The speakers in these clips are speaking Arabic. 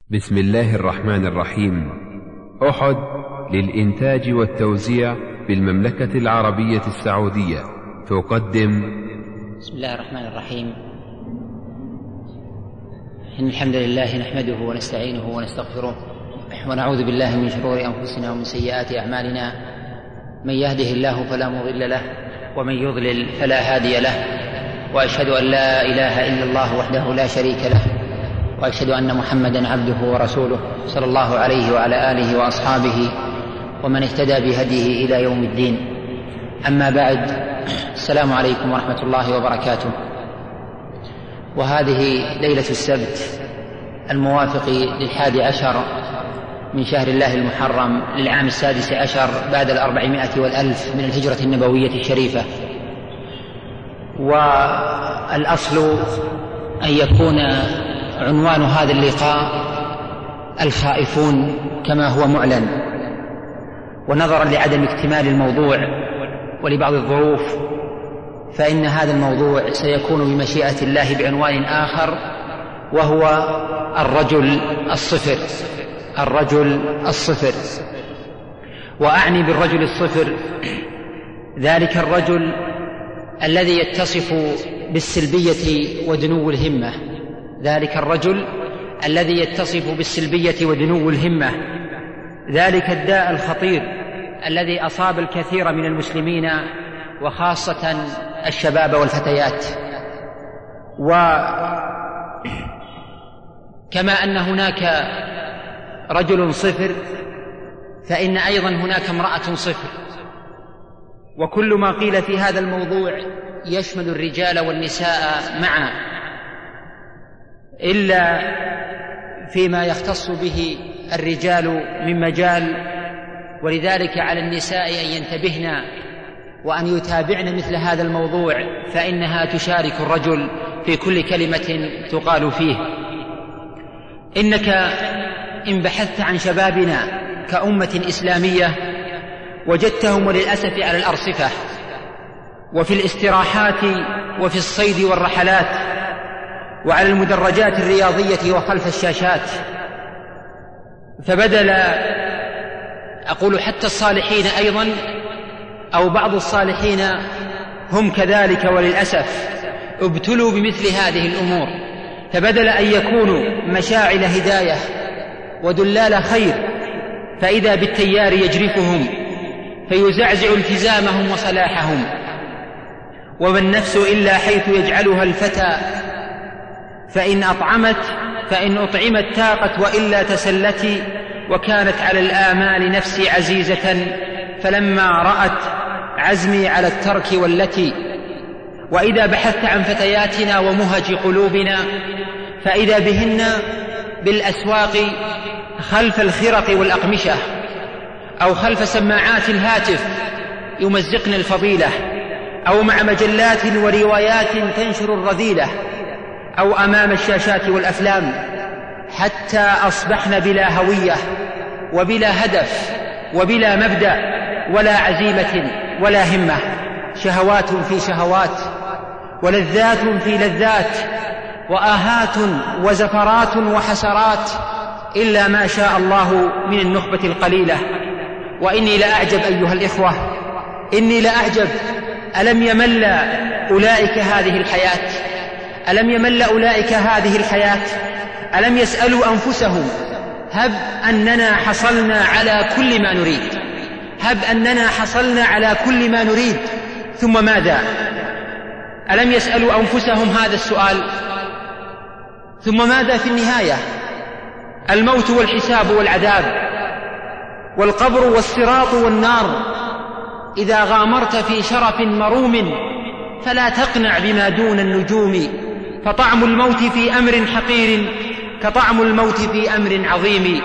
بسم الله الرحمن الرحيم. أحد للإنتاج والتوزيع بالمملكة العربية السعودية تقدم. بسم الله الرحمن الرحيم. إن الحمد لله نحمده ونستعينه ونستغفره ونعوذ بالله من شرور أنفسنا ومن سيئات أعمالنا، من يهده الله فلا مضل له ومن يضلل فلا هادي له، وأشهد أن لا إله إلا الله وحده لا شريك له، وأشهد أن محمدا عبده ورسوله صلى الله عليه وعلى آله وأصحابه ومن اهتدى بهديه إلى يوم الدين. أما بعد، السلام عليكم ورحمة الله وبركاته. وهذه ليلة السبت الموافق ل11 من شهر الله المحرم للعام 16 بعد 400 والألف من الهجرة النبوية الشريفة. والأصل أن يكون عنوان هذا اللقاء الخائفون كما هو معلن، ونظرا لعدم اكتمال الموضوع ولبعض الظروف فإن هذا الموضوع سيكون بمشيئة الله بعنوان آخر، وهو الرجل الصفر. الرجل الصفر، وأعني بالرجل الصفر ذلك الرجل الذي يتصف بالسلبية ودنو الهمة، ذلك الرجل الذي يتصف بالسلبية ودنو الهمة، ذلك الداء الخطير الذي أصاب الكثير من المسلمين وخاصة الشباب والفتيات. وكما أن هناك رجل صفر فإن أيضا هناك امرأة صفر، وكل ما قيل في هذا الموضوع يشمل الرجال والنساء معا، إلا فيما يختص به الرجال من مجال، ولذلك على النساء أن ينتبهن وأن يتابعن مثل هذا الموضوع، فإنها تشارك الرجل في كل كلمة تقال فيه. إنك إن بحثت عن شبابنا كأمة إسلامية وجدتهم وللأسف على الأرصفة وفي الاستراحات وفي الصيد والرحلات وعلى المدرجات الرياضية وخلف الشاشات، فبدل أقول حتى الصالحين أيضا أو بعض الصالحين هم كذلك وللأسف ابتلوا بمثل هذه الأمور، فبدل أن يكونوا مشاعل هداية ودلال خير فإذا بالتيار يجرفهم فيزعزع التزامهم وصلاحهم. وما النفس إلا حيث يجعلها الفتى، فإن أطعمت تاقت وإلا تسلت، وكانت على الآمال نفسي عزيزة فلما رأت عزمي على الترك والتي. وإذا بحثت عن فتياتنا ومهج قلوبنا فإذا بهن بالأسواق خلف الخرق والأقمشة أو خلف سماعات الهاتف يمزقن الفضيلة، أو مع مجلات وروايات تنشر الرذيلة، أو أمام الشاشات والأفلام، حتى أصبحن بلا هوية وبلا هدف وبلا مبدأ ولا عزيمة ولا همة، شهوات في شهوات ولذات في لذات وآهات وزفرات وحسرات، إلا ما شاء الله من النخبة القليلة. وإني لأعجب أيها الإخوة، إني لأعجب، ألم يمل أولئك هذه الحياة؟ ألم يمل أولئك هذه الحياة؟ ألم يسألوا أنفسهم هب أننا حصلنا على كل ما نريد، هب أننا حصلنا على كل ما نريد، ثم ماذا؟ ألم يسألوا أنفسهم هذا السؤال؟ ثم ماذا في النهاية؟ الموت والحساب والعذاب والقبر والصراط والنار. إذا غامرت في شرف مروم فلا تقنع بما دون النجوم، فطعم الموت في أمر حقير كطعم الموت في أمر عظيم.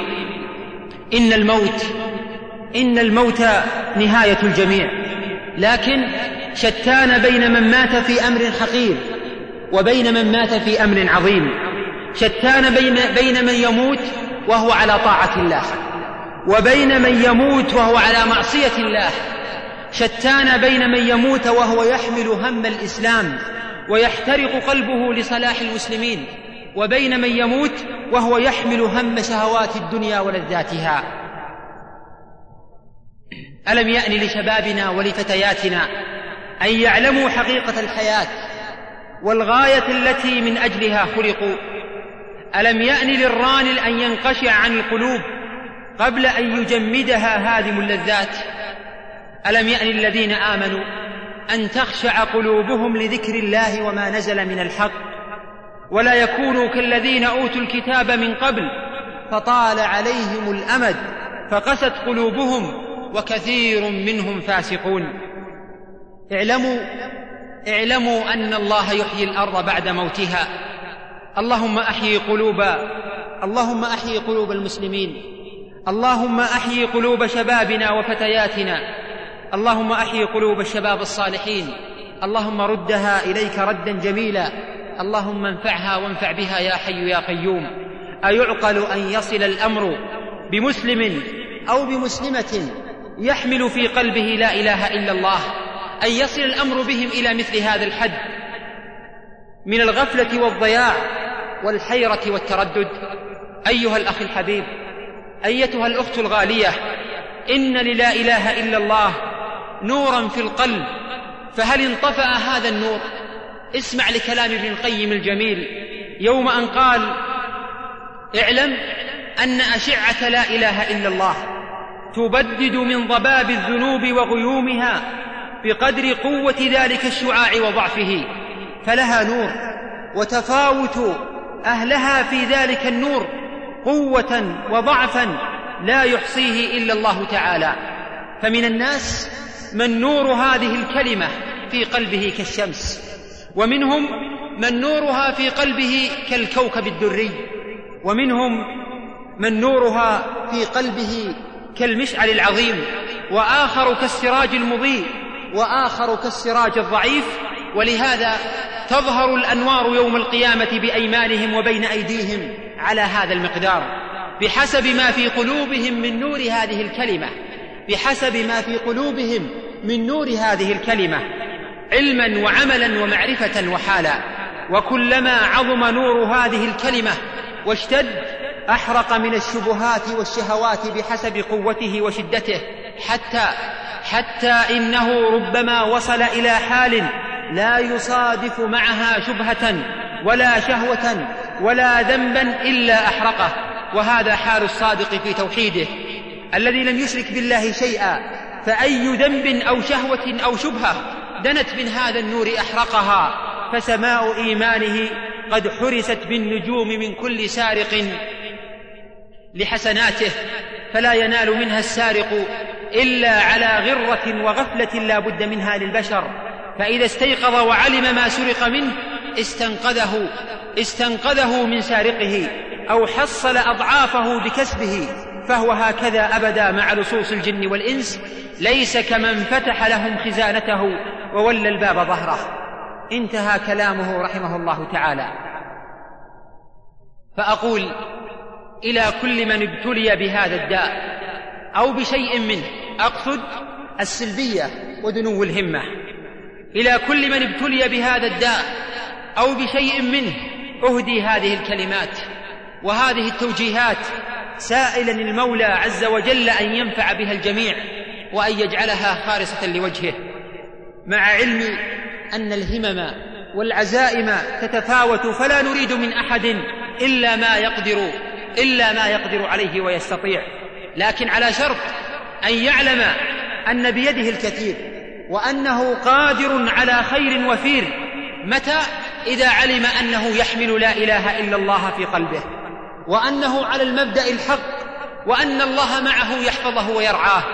إن الموت نهاية الجميع، لكن شتان بين من مات في أمر حقير وبين من مات في أمر عظيم. شتان بين من يموت وهو على طاعة الله وبين من يموت وهو على معصية الله. شتان بين من يموت وهو يحمل هم الإسلام ويحترق قلبه لصلاح المسلمين، وبين من يموت وهو يحمل هم شهوات الدنيا ولذاتها. ألم يأن لشبابنا ولفتياتنا أن يعلموا حقيقة الحياة والغاية التي من أجلها خلقوا؟ ألم يأن للران أن ينقشع عن القلوب قبل أن يجمدها هادم اللذات؟ ألم يأن الذين آمنوا أن تخشع قلوبهم لذكر الله وما نزل من الحق ولا يكونوا كالذين أوتوا الكتاب من قبل فطال عليهم الأمد فقست قلوبهم وكثير منهم فاسقون. اعلموا أن الله يحيي الأرض بعد موتها. اللهم أحيي قلوب المسلمين. اللهم أحيي قلوب شبابنا وفتياتنا. اللهم أحيي قلوب الشباب الصالحين. اللهم ردها إليك ردا جميلا. اللهم انفعها وانفع بها يا حي يا قيوم. أيعقل أن يصل الأمر بمسلم أو بمسلمة يحمل في قلبه لا إله إلا الله، أن يصل الأمر بهم إلى مثل هذا الحد من الغفلة والضياع والحيرة والتردد؟ أيها الأخ الحبيب، أيتها الأخت الغالية، إن للا إله إلا الله نورا في القلب، فهل انطفأ هذا النور؟ اسمع لكلام ابن القيم الجميل يوم أن قال: اعلم أن أشعة لا إله إلا الله تبدد من ضباب الذنوب وغيومها بقدر قوة ذلك الشعاع وضعفه، فلها نور، وتفاوت أهلها في ذلك النور قوة وضعفا لا يحصيه إلا الله تعالى. فمن الناس من نور هذه الكلمة في قلبه كالشمس، ومنهم من نورها في قلبه كالكوكب الدري، ومنهم من نورها في قلبه كالمشعل العظيم، وآخر كالسراج المضيء، وآخر كالسراج الضعيف. ولهذا تظهر الأنوار يوم القيامة بأيمانهم وبين أيديهم على هذا المقدار، بحسب ما في قلوبهم من نور هذه الكلمة، بحسب ما في قلوبهم من نور هذه الكلمة، علما وعملا ومعرفة وحالا. وكلما عظم نور هذه الكلمة واشتد أحرق من الشبهات والشهوات بحسب قوته وشدته، حتى إنه ربما وصل إلى حال لا يصادف معها شبهة ولا شهوة ولا ذنبا إلا أحرقه. وهذا حال الصادق في توحيده الذي لم يشرك بالله شيئا، فأي ذنب أو شهوة أو شبهة دنت من هذا النور أحرقها، فسماء إيمانه قد حرست بالنجوم من كل سارق لحسناته، فلا ينال منها السارق إلا على غرة وغفلة لا بد منها للبشر. فإذا استيقظ وعلم ما سرق منه استنقذه من سارقه، أو حصل أضعافه بكسبه. فهو هكذا أبدا مع لصوص الجن والإنس، ليس كمن فتح لهم خزانته وولى الباب ظهره. انتهى كلامه رحمه الله تعالى. فأقول إلى كل من ابتلي بهذا الداء أو بشيء منه، أقصد السلبية ودنو الهمة، إلى كل من ابتلي بهذا الداء أو بشيء منه أهدي هذه الكلمات وهذه التوجيهات، سائلا المولى عز وجل أن ينفع بها الجميع وأن يجعلها خالصة لوجهه، مع علمي أن الهمم والعزائم تتفاوت، فلا نريد من أحد إلا ما يقدر عليه ويستطيع، لكن على شرط أن يعلم أن بيده الكثير، وأنه قادر على خير وفير. متى؟ إذا علم أنه يحمل لا إله إلا الله في قلبه، وأنه على المبدأ الحق، وأن الله معه يحفظه ويرعاه،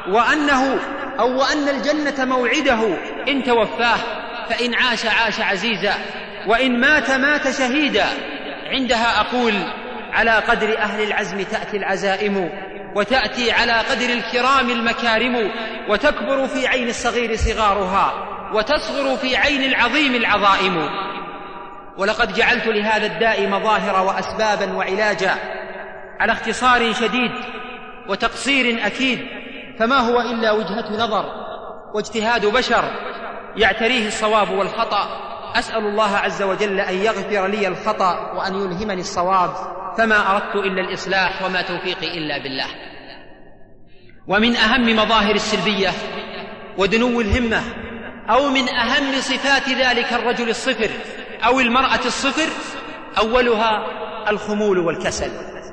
وأن الجنة موعده إن توفاه، فإن عاش عزيزا، وإن مات شهيدا. عندها أقول: على قدر أهل العزم تأتي العزائم، وتأتي على قدر الكرام المكارم، وتكبر في عين الصغير صغارها، وتصغر في عين العظيم العظائم. ولقد جعلت لهذا الداء مظاهر وأسبابا وعلاجا على اختصار شديد وتقصير أكيد، فما هو إلا وجهة نظر واجتهاد بشر يعتريه الصواب والخطأ. أسأل الله عز وجل أن يغفر لي الخطأ وأن يلهمني الصواب، فما أردت إلا الإصلاح وما توفيقي إلا بالله. ومن أهم مظاهر السلبية ودنو الهمة، أو من أهم صفات ذلك الرجل الصفر أو المرأة الصفر، أولها الخمول والكسل.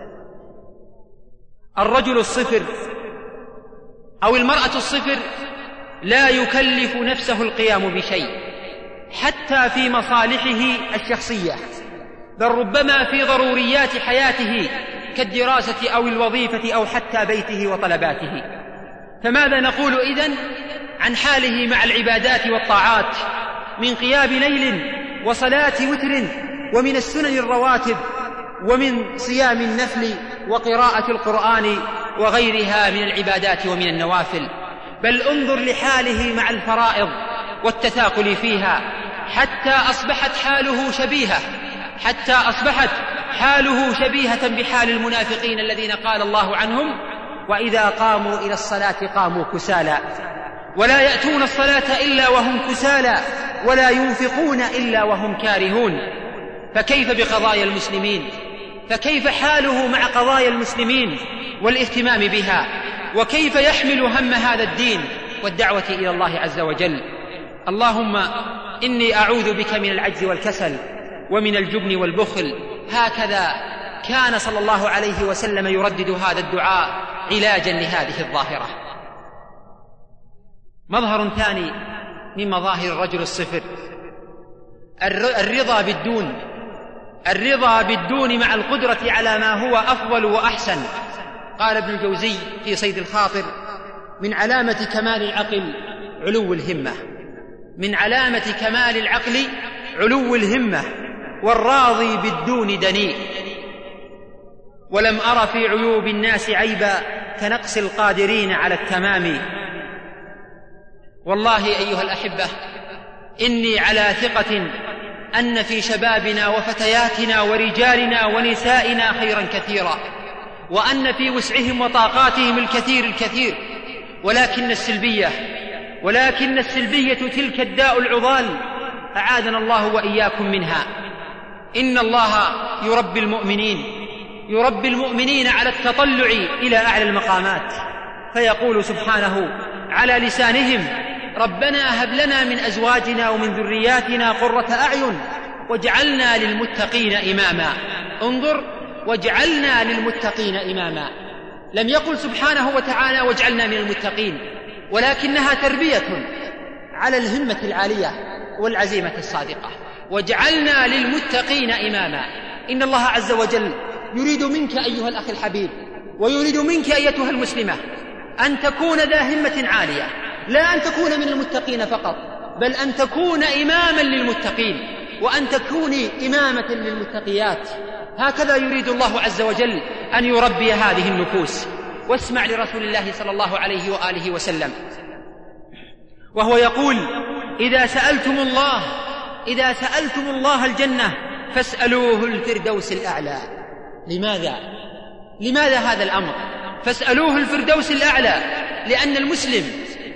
الرجل الصفر أو المرأة الصفر لا يكلف نفسه القيام بشيء حتى في مصالحه الشخصية، بل ربما في ضروريات حياته كالدراسة أو الوظيفة أو حتى بيته وطلباته. فماذا نقول إذن عن حاله مع العبادات والطاعات من قيام ليل وصلاة وتر ومن السنن الرواتب ومن صيام النفل وقراءة القرآن وغيرها من العبادات ومن النوافل؟ بل انظر لحاله مع الفرائض والتثاقل فيها حتى أصبحت حاله شبيهة بحال المنافقين الذين قال الله عنهم: وإذا قاموا إلى الصلاة قاموا كسالى ولا يأتون الصلاة إلا وهم كسالى ولا ينفقون إلا وهم كارهون. فكيف بقضايا المسلمين؟ فكيف حاله مع قضايا المسلمين والاهتمام بها؟ وكيف يحمل هم هذا الدين والدعوة إلى الله عز وجل؟ اللهم إني أعوذ بك من العجز والكسل ومن الجبن والبخل. هكذا كان صلى الله عليه وسلم يردد هذا الدعاء علاجا لهذه الظاهرة. مظهر ثاني من مظاهر الرجل الصفر الرضا بالدون مع القدرة على ما هو أفضل وأحسن. قال ابن الجوزي في صيد الخاطر: من علامة كمال العقل علو الهمة والراضي بالدون دنيء. ولم أر في عيوب الناس عيبا كنقص القادرين على التمام. والله أيها الأحبة، إني على ثقة أن في شبابنا وفتياتنا ورجالنا ونسائنا خيرا كثيرا، وأن في وسعهم وطاقاتهم الكثير، ولكن السلبية تلك الداء العضال، أعاذنا الله وإياكم منها. إن الله يربي المؤمنين على التطلع إلى أعلى المقامات، فيقول سبحانه على لسانهم: ربنا هب لنا من أزواجنا ومن ذرياتنا قرة أعين واجعلنا للمتقين إماما. انظر، واجعلنا للمتقين إماما. لم يقل سبحانه وتعالى واجعلنا من المتقين، ولكنها تربية على الهمة العالية والعزيمة الصادقة. واجعلنا للمتقين إماما. إن الله عز وجل يريد منك أيها الأخ الحبيب، ويريد منك أيتها المسلمة، أن تكون ذا همة عالية، لا أن تكون من المتقين فقط، بل أن تكون إماما للمتقين، وأن تكوني إمامة للمتقيات. هكذا يريد الله عز وجل أن يربي هذه النفوس. واسمع لرسول الله صلى الله عليه وآله وسلم وهو يقول: إذا سألتم الله الجنة فاسألوه الفردوس الأعلى. لماذا هذا الأمر؟ فاسألوه الفردوس الأعلى لأن المسلم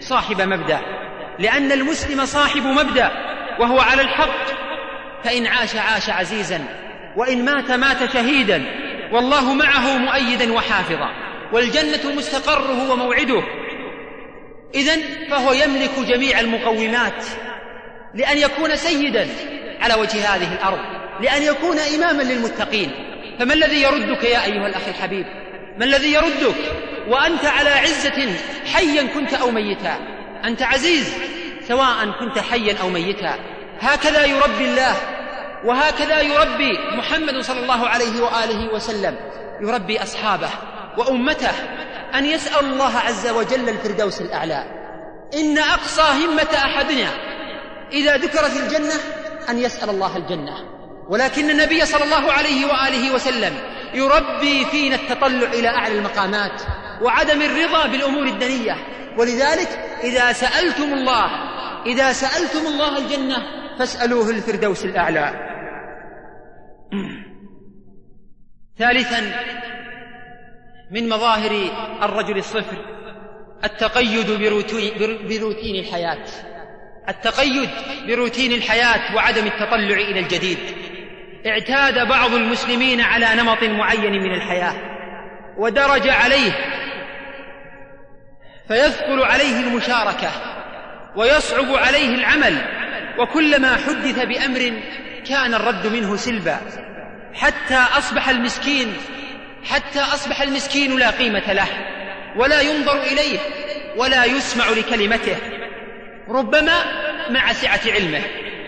صاحب مبدأ، وهو على الحق، فإن عاش عزيزا، وإن مات شهيدا، والله معه مؤيدا وحافظا، والجنة مستقره وموعده. إذن فهو يملك جميع المقومات لأن يكون سيدا على وجه هذه الأرض، لأن يكون إماما للمتقين. فما الذي يردك يا أيها الأخ الحبيب؟ ما الذي يردك وأنت على عزة حيا كنت أو ميتا؟ أنت عزيز سواء كنت حيا أو ميتا. هكذا يربي الله، وهكذا يربي محمد صلى الله عليه وآله وسلم، يربي أصحابه وأمته أن يسأل الله عز وجل الفردوس الأعلى. إن أقصى همة أحدنا إذا ذكرت الجنة أن يسأل الله الجنة، ولكن النبي صلى الله عليه وآله وسلم يربي فينا التطلع إلى أعلى المقامات وعدم الرضا بالأمور الدنية. ولذلك إذا سألتم الله الجنة فاسألوه الفردوس الأعلى. ثالثا من مظاهر الرجل الصفر التقيد بروتين الحياة وعدم التطلع إلى الجديد. اعتاد بعض المسلمين على نمط معين من الحياة ودرج عليه، فيثقل عليه المشاركة ويصعب عليه العمل، وكلما حدث بأمر كان الرد منه سلبا، حتى أصبح المسكين لا قيمة له ولا ينظر إليه ولا يسمع لكلمته، ربما مع سعة علمه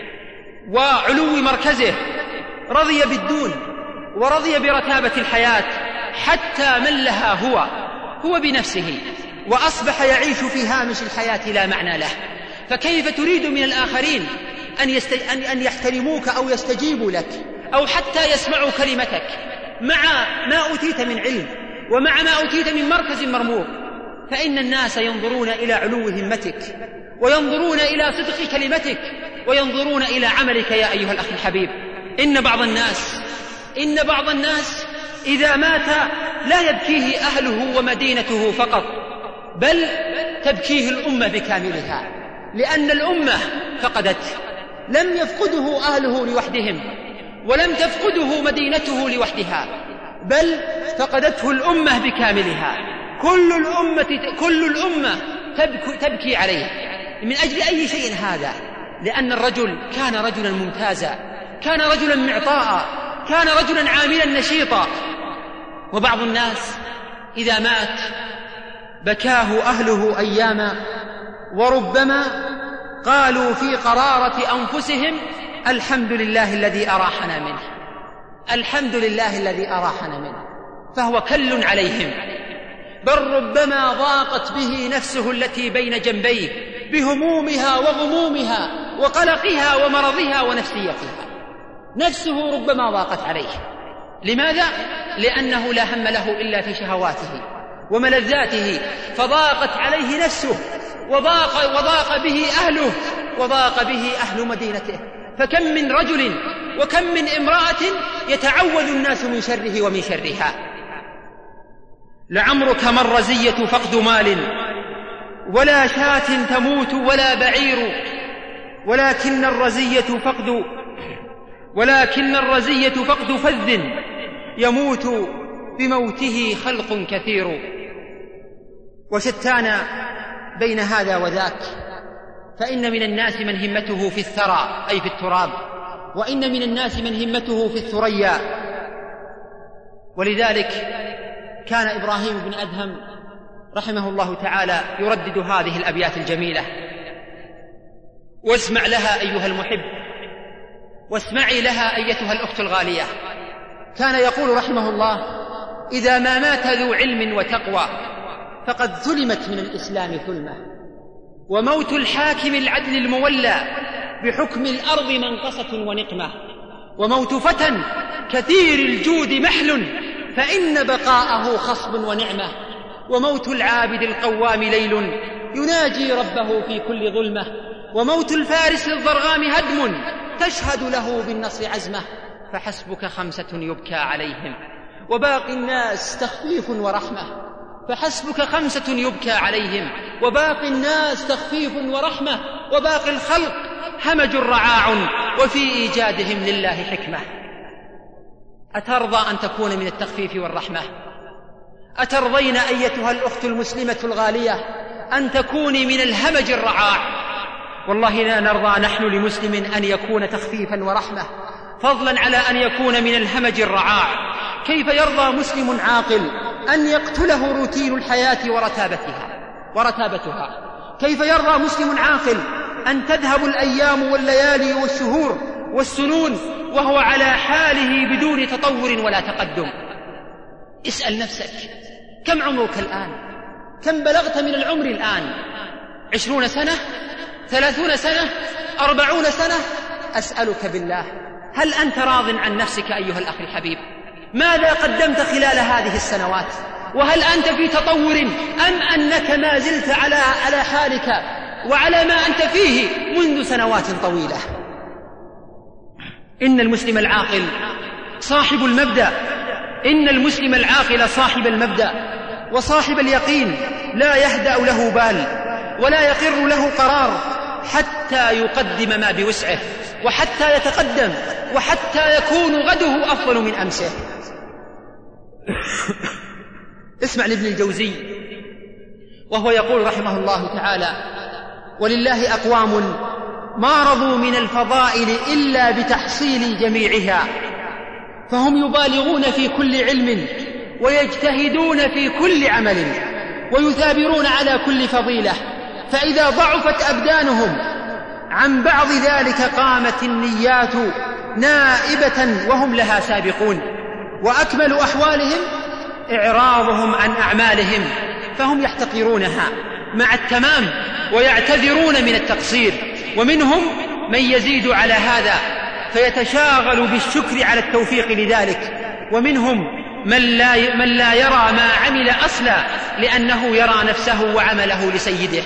وعلو مركزه رضي بالدون ورضي برتابة الحياة حتى ملها هو بنفسه، وأصبح يعيش في هامش الحياة لا معنى له. فكيف تريد من الآخرين أن يحترموك أو يستجيبوا لك أو حتى يسمعوا كلمتك مع ما أوتيت من علم ومع ما أوتيت من مركز مرموق؟ فإن الناس ينظرون إلى علو همتك وينظرون إلى صدق كلمتك وينظرون إلى عملك يا أيها الأخ الحبيب. إن بعض الناس إذا مات لا يبكيه أهله ومدينته فقط، بل تبكيه الأمة بكاملها، لأن الأمة فقدته، لم يفقده أهله لوحدهم ولم تفقده مدينته لوحدها، بل فقدته الأمة بكاملها. كل الأمة تبكي عليه من أجل أي شيء هذا، لأن الرجل كان رجلا ممتازا، كان رجلا معطاء، كان رجلا عاملا نشيطا. وبعض الناس إذا مات بكاه أهله أياما، وربما قالوا في قرارة أنفسهم الحمد لله الذي أراحنا منه، الحمد لله الذي أراحنا منه، فهو كل عليهم، بل ربما ضاقت به نفسه التي بين جنبيه بهمومها وغمومها وقلقها ومرضها ونفسيتها، نفسه ربما ضاقت عليه. لماذا؟ لأنه لا هم له إلا في شهواته وملذاته، فضاقت عليه نفسه وضاق به أهله وضاق به أهل مدينته. فكم من رجل وكم من امرأة يتعوذ الناس من شره ومن شرها. لعمرك ما الرزية فقد مال ولا شاة تموت ولا بعير، ولكن الرزية فقد فذ يموت بموته خلق كثير. وشتان بين هذا وذاك، فإن من الناس من همته في الثرى أي في التراب، وإن من الناس من همته في الثريا. ولذلك كان إبراهيم بن أدهم رحمه الله تعالى يردد هذه الأبيات الجميلة، واسمع لها أيها المحب، واسمعي لها أيتها الأخت الغالية. كان يقول رحمه الله: إذا ما مات ذو علم وتقوى فقد ظلمت من الإسلام ظلمة، وموت الحاكم العدل المولى بحكم الأرض منقصة ونقمة، وموت فتى كثير الجود محل فإن بقاءه خصب ونعمة، وموت العابد القوام ليل يناجي ربه في كل ظلمة، وموت الفارس للضرغام هدم تشهد له بالنصر عزمه، فحسبك 5 يبكى عليهم وباقي الناس تخفيف ورحمة، فحسبك 5 يبكى عليهم وباقي الناس تخفيف ورحمة، وباقي الخلق همج رعاع وفي إيجادهم لله حكمة. أترضى أن تكون من التخفيف والرحمة؟ أترضين أيتها الأخت المسلمة الغالية أن تكوني من الهمج الرعاع؟ والله لا نرضى نحن لمسلم أن يكون تخفيفا ورحمة، فضلا على أن يكون من الهمج الرعاع. كيف يرضى مسلم عاقل أن يقتله روتين الحياة ورتابتها؟ كيف يرضى مسلم عاقل أن تذهب الأيام والليالي والشهور والسنون وهو على حاله بدون تطور ولا تقدم؟ اسأل نفسك، كم عمرك الآن؟ كم بلغت من العمر الآن؟ 20 سنة؟ 30 سنة؟ 40 سنة؟ أسألك بالله، هل أنت راض عن نفسك أيها الأخ الحبيب؟ ماذا قدمت خلال هذه السنوات؟ وهل أنت في تطور أم أنك ما زلت على حالك وعلى ما أنت فيه منذ سنوات طويلة؟ إن المسلم العاقل صاحب المبدأ، إن المسلم العاقل صاحب المبدأ وصاحب اليقين، لا يهدأ له بال ولا يقر له قرار حتى يقدم ما بوسعه وحتى يتقدم وحتى يكون غده أفضل من أمسه. اسمع لابن الجوزي وهو يقول رحمه الله تعالى: ولله أقوام ما رضوا من الفضائل إلا بتحصيل جميعها، فهم يبالغون في كل علم ويجتهدون في كل عمل ويثابرون على كل فضيلة، فإذا ضعفت أبدانهم عن بعض ذلك قامت النيات نائبة وهم لها سابقون، وأكمل أحوالهم إعراضهم عن أعمالهم، فهم يحتقرونها مع التمام ويعتذرون من التقصير. ومنهم من يزيد على هذا فيتشاغل بالشكر على التوفيق لذلك، ومنهم من لا يرى ما عمل أصلا لأنه يرى نفسه وعمله لسيده.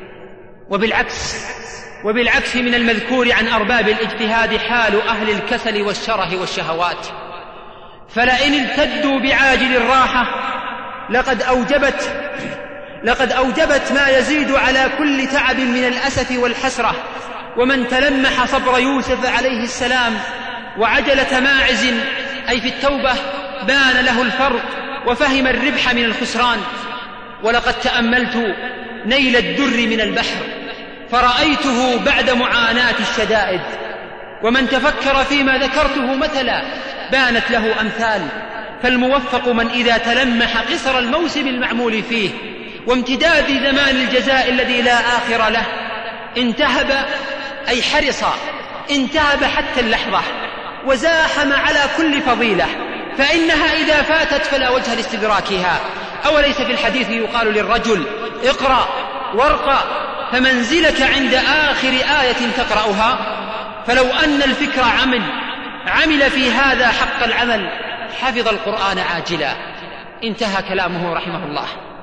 وبالعكس من المذكور عن أرباب الاجتهاد حال أهل الكسل والشره والشهوات، فلئن التدوا بعاجل الراحة لقد أوجبت ما يزيد على كل تعب من الأسف والحسرة. ومن تلمح صبر يوسف عليه السلام وعجلة ماعز أي في التوبة بان له الفرق وفهم الربح من الخسران. ولقد تأملت نيل الدر من البحر فرأيته بعد معاناة الشدائد، ومن تفكر فيما ذكرته مثلا بانت له أمثال. فالموفق من إذا تلمح قصر الموسم المعمول فيه وامتداد زمان الجزاء الذي لا آخر له انتهب أي حرص، انتهب حتى اللحظة وزاحم على كل فضيلة، فإنها إذا فاتت فلا وجه لاستدراكها. أوليس في الحديث يقال للرجل اقرأ وارقى فمنزلك عند آخر آية تقرأها؟ فلو أن الفكر عمل في هذا حق العمل حفظ القرآن عاجلا. انتهى كلامه رحمه الله.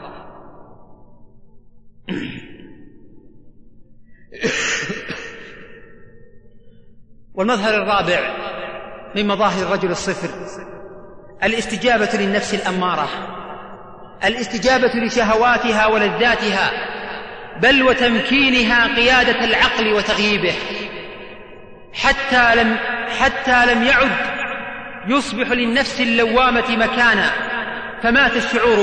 والمظهر الرابع من مظاهر الرجل الصفر الاستجابة للنفس الأمارة، الاستجابة لشهواتها ولذاتها، بل وتمكينها قيادة العقل وتغييبه، حتى لم يعد يصبح للنفس اللوامة مكانا، فمات الشعور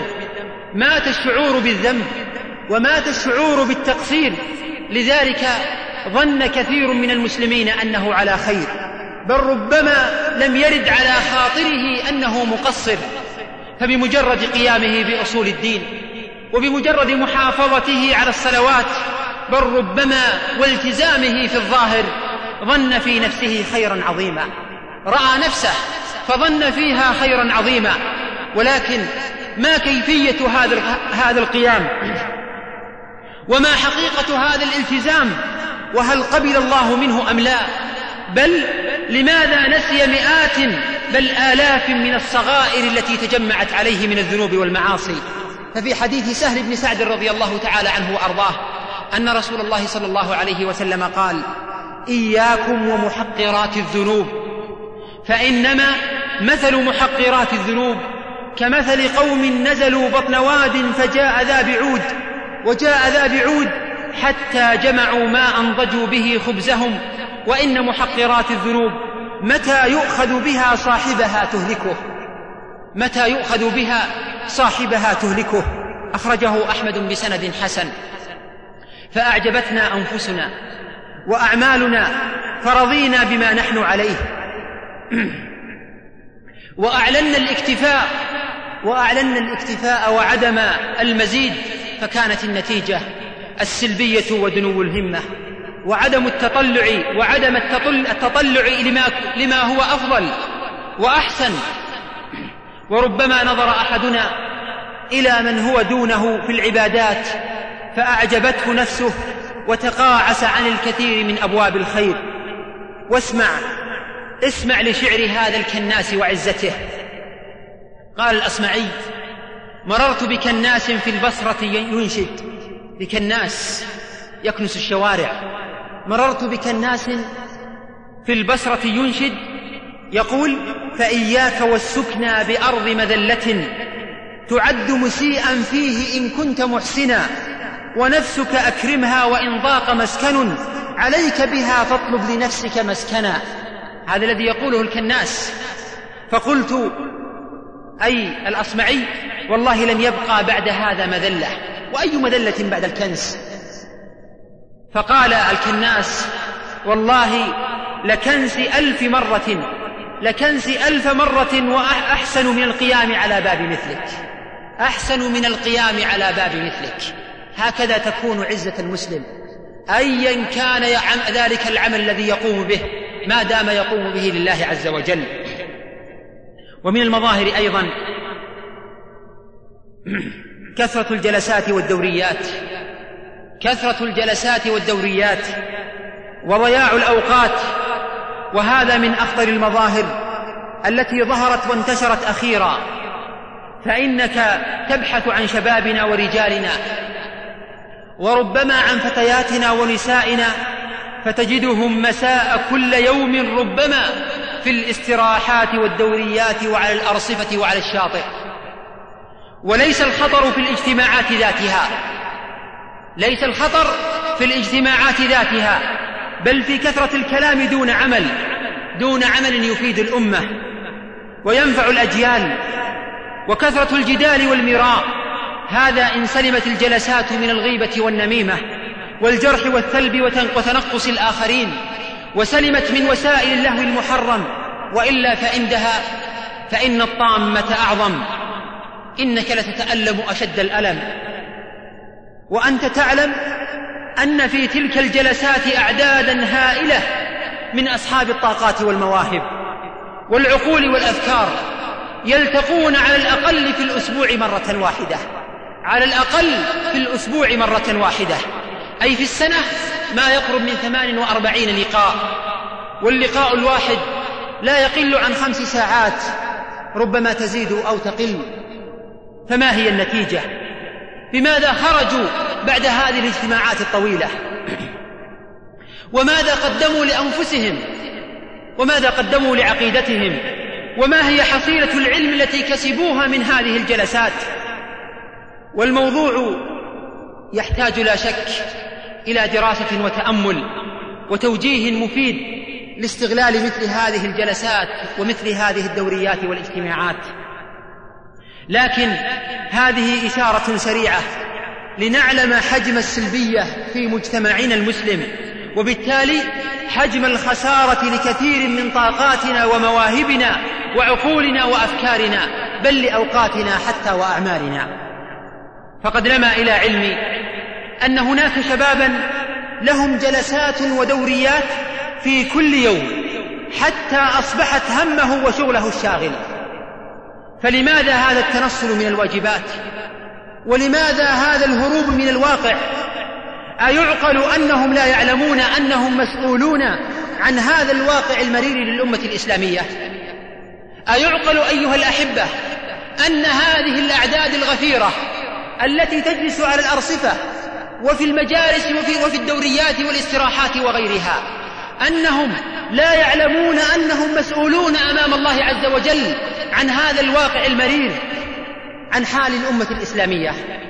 بالذنب ومات الشعور بالتقصير. لذلك ظن كثير من المسلمين أنه على خير، بل ربما لم يرد على خاطره أنه مقصر، فبمجرد قيامه بأصول الدين وبمجرد محافظته على الصلوات بل ربما والتزامه في الظاهر ظن في نفسه خيرا عظيما، رأى نفسه فظن فيها خيرا عظيما. ولكن ما كيفية هذا القيام؟ وما حقيقة هذا الالتزام؟ وهل قبل الله منه أم لا؟ بل لماذا نسي مئات بل آلاف من الصغائر التي تجمعت عليه من الذنوب والمعاصي؟ ففي حديث سهل بن سعد رضي الله تعالى عنه وأرضاه أن رسول الله صلى الله عليه وسلم قال: إياكم ومحقرات الذنوب، فإنما مثل محقرات الذنوب كمثل قوم نزلوا بطن واد وجاء ذا بعود حتى جمعوا ما أنضجوا به خبزهم، وإن محقرات الذنوب متى يؤخذ بها صاحبها تهلكه. أخرجه أحمد بسند حسن. فأعجبتنا أنفسنا وأعمالنا فرضينا بما نحن عليه وأعلنا الاكتفاء وعدم المزيد، فكانت النتيجة السلبية ودنو الهمة وعدم التطلع لما هو أفضل وأحسن. وربما نظر أحدنا إلى من هو دونه في العبادات فأعجبته نفسه وتقاعس عن الكثير من أبواب الخير. اسمع لشعر هذا الكناس وعزته. قال الأصمعي: مررت بكناس في البصرة ينشد، بكناس يكنس الشوارع، مررت بكناس في البصرة ينشد يقول: فإياك والسكنى بأرض مذلة تعد مسيئا فيه إن كنت محسنا، ونفسك أكرمها وإن ضاق مسكن عليك بها فاطلب لنفسك مسكنا. هذا الذي يقوله الكناس. فقلت أي الأصمعي: والله لم يبقى بعد هذا مذلة، وأي مذلة بعد الكنس؟ فقال الكناس: والله لكنس 1000 مرة، لكنس 1000 مرة وأحسن من القيام على باب مثلك، أحسن من القيام على باب مثلك. هكذا تكون عزة المسلم أيا كان ذلك العمل الذي يقوم به، ما دام يقوم به لله عز وجل. ومن المظاهر أيضا كثرة الجلسات والدوريات، كثرة الجلسات والدوريات وضياع الأوقات، وهذا من أخطر المظاهر التي ظهرت وانتشرت أخيرا. فإنك تبحث عن شبابنا ورجالنا، وربما عن فتياتنا ونسائنا، فتجدهم مساء كل يوم ربما في الاستراحات والدوريات وعلى الأرصفة وعلى الشاطئ. وليس الخطر في الاجتماعات ذاتها، ليس الخطر في الاجتماعات ذاتها، بل في كثرة الكلام دون عمل يفيد الأمة وينفع الأجيال، وكثرة الجدال والمراء. هذا إن سلمت الجلسات من الغيبة والنميمة والجرح والثلب وتنقص الآخرين، وسلمت من وسائل اللهو المحرم، وإلا فإن الطامة أعظم. إنك لتتألم أشد الألم، وأنت تعلم أن في تلك الجلسات أعدادا هائلة من أصحاب الطاقات والمواهب والعقول والأفكار يلتقون على الأقل في الأسبوع مرة واحدة، على الأقل في الأسبوع مرة واحدة، أي في السنة ما يقرب من 48 لقاء، واللقاء الواحد لا يقل عن 5 ساعات، ربما تزيد أو تقل. فما هي النتيجة؟ بماذا خرجوا بعد هذه الاجتماعات الطويلة؟ وماذا قدموا لأنفسهم؟ وماذا قدموا لعقيدتهم؟ وما هي حصيلة العلم التي كسبوها من هذه الجلسات؟ والموضوع يحتاج لا شك إلى دراسة وتأمل وتوجيه مفيد لاستغلال مثل هذه الجلسات ومثل هذه الدوريات والاجتماعات. لكن هذه إشارة سريعة لنعلم حجم السلبية في مجتمعنا المسلم، وبالتالي حجم الخسارة لكثير من طاقاتنا ومواهبنا وعقولنا وأفكارنا، بل لأوقاتنا حتى وأعمارنا. فقد لما إلى علمي أن هناك شبابا لهم جلسات ودوريات في كل يوم، حتى أصبحت همه وشغله الشاغل. فلماذا هذا التنصل من الواجبات؟ ولماذا هذا الهروب من الواقع؟ أيعقل أنهم لا يعلمون أنهم مسؤولون عن هذا الواقع المرير للأمة الإسلامية؟ أيعقل أيها الأحبة أن هذه الأعداد الغفيرة التي تجلس على الأرصفة وفي المجالس وفي الدوريات والاستراحات وغيرها، أنهم لا يعلمون أنهم مسؤولون أمام الله عز وجل عن هذا الواقع المرير، عن حال الأمة الإسلامية؟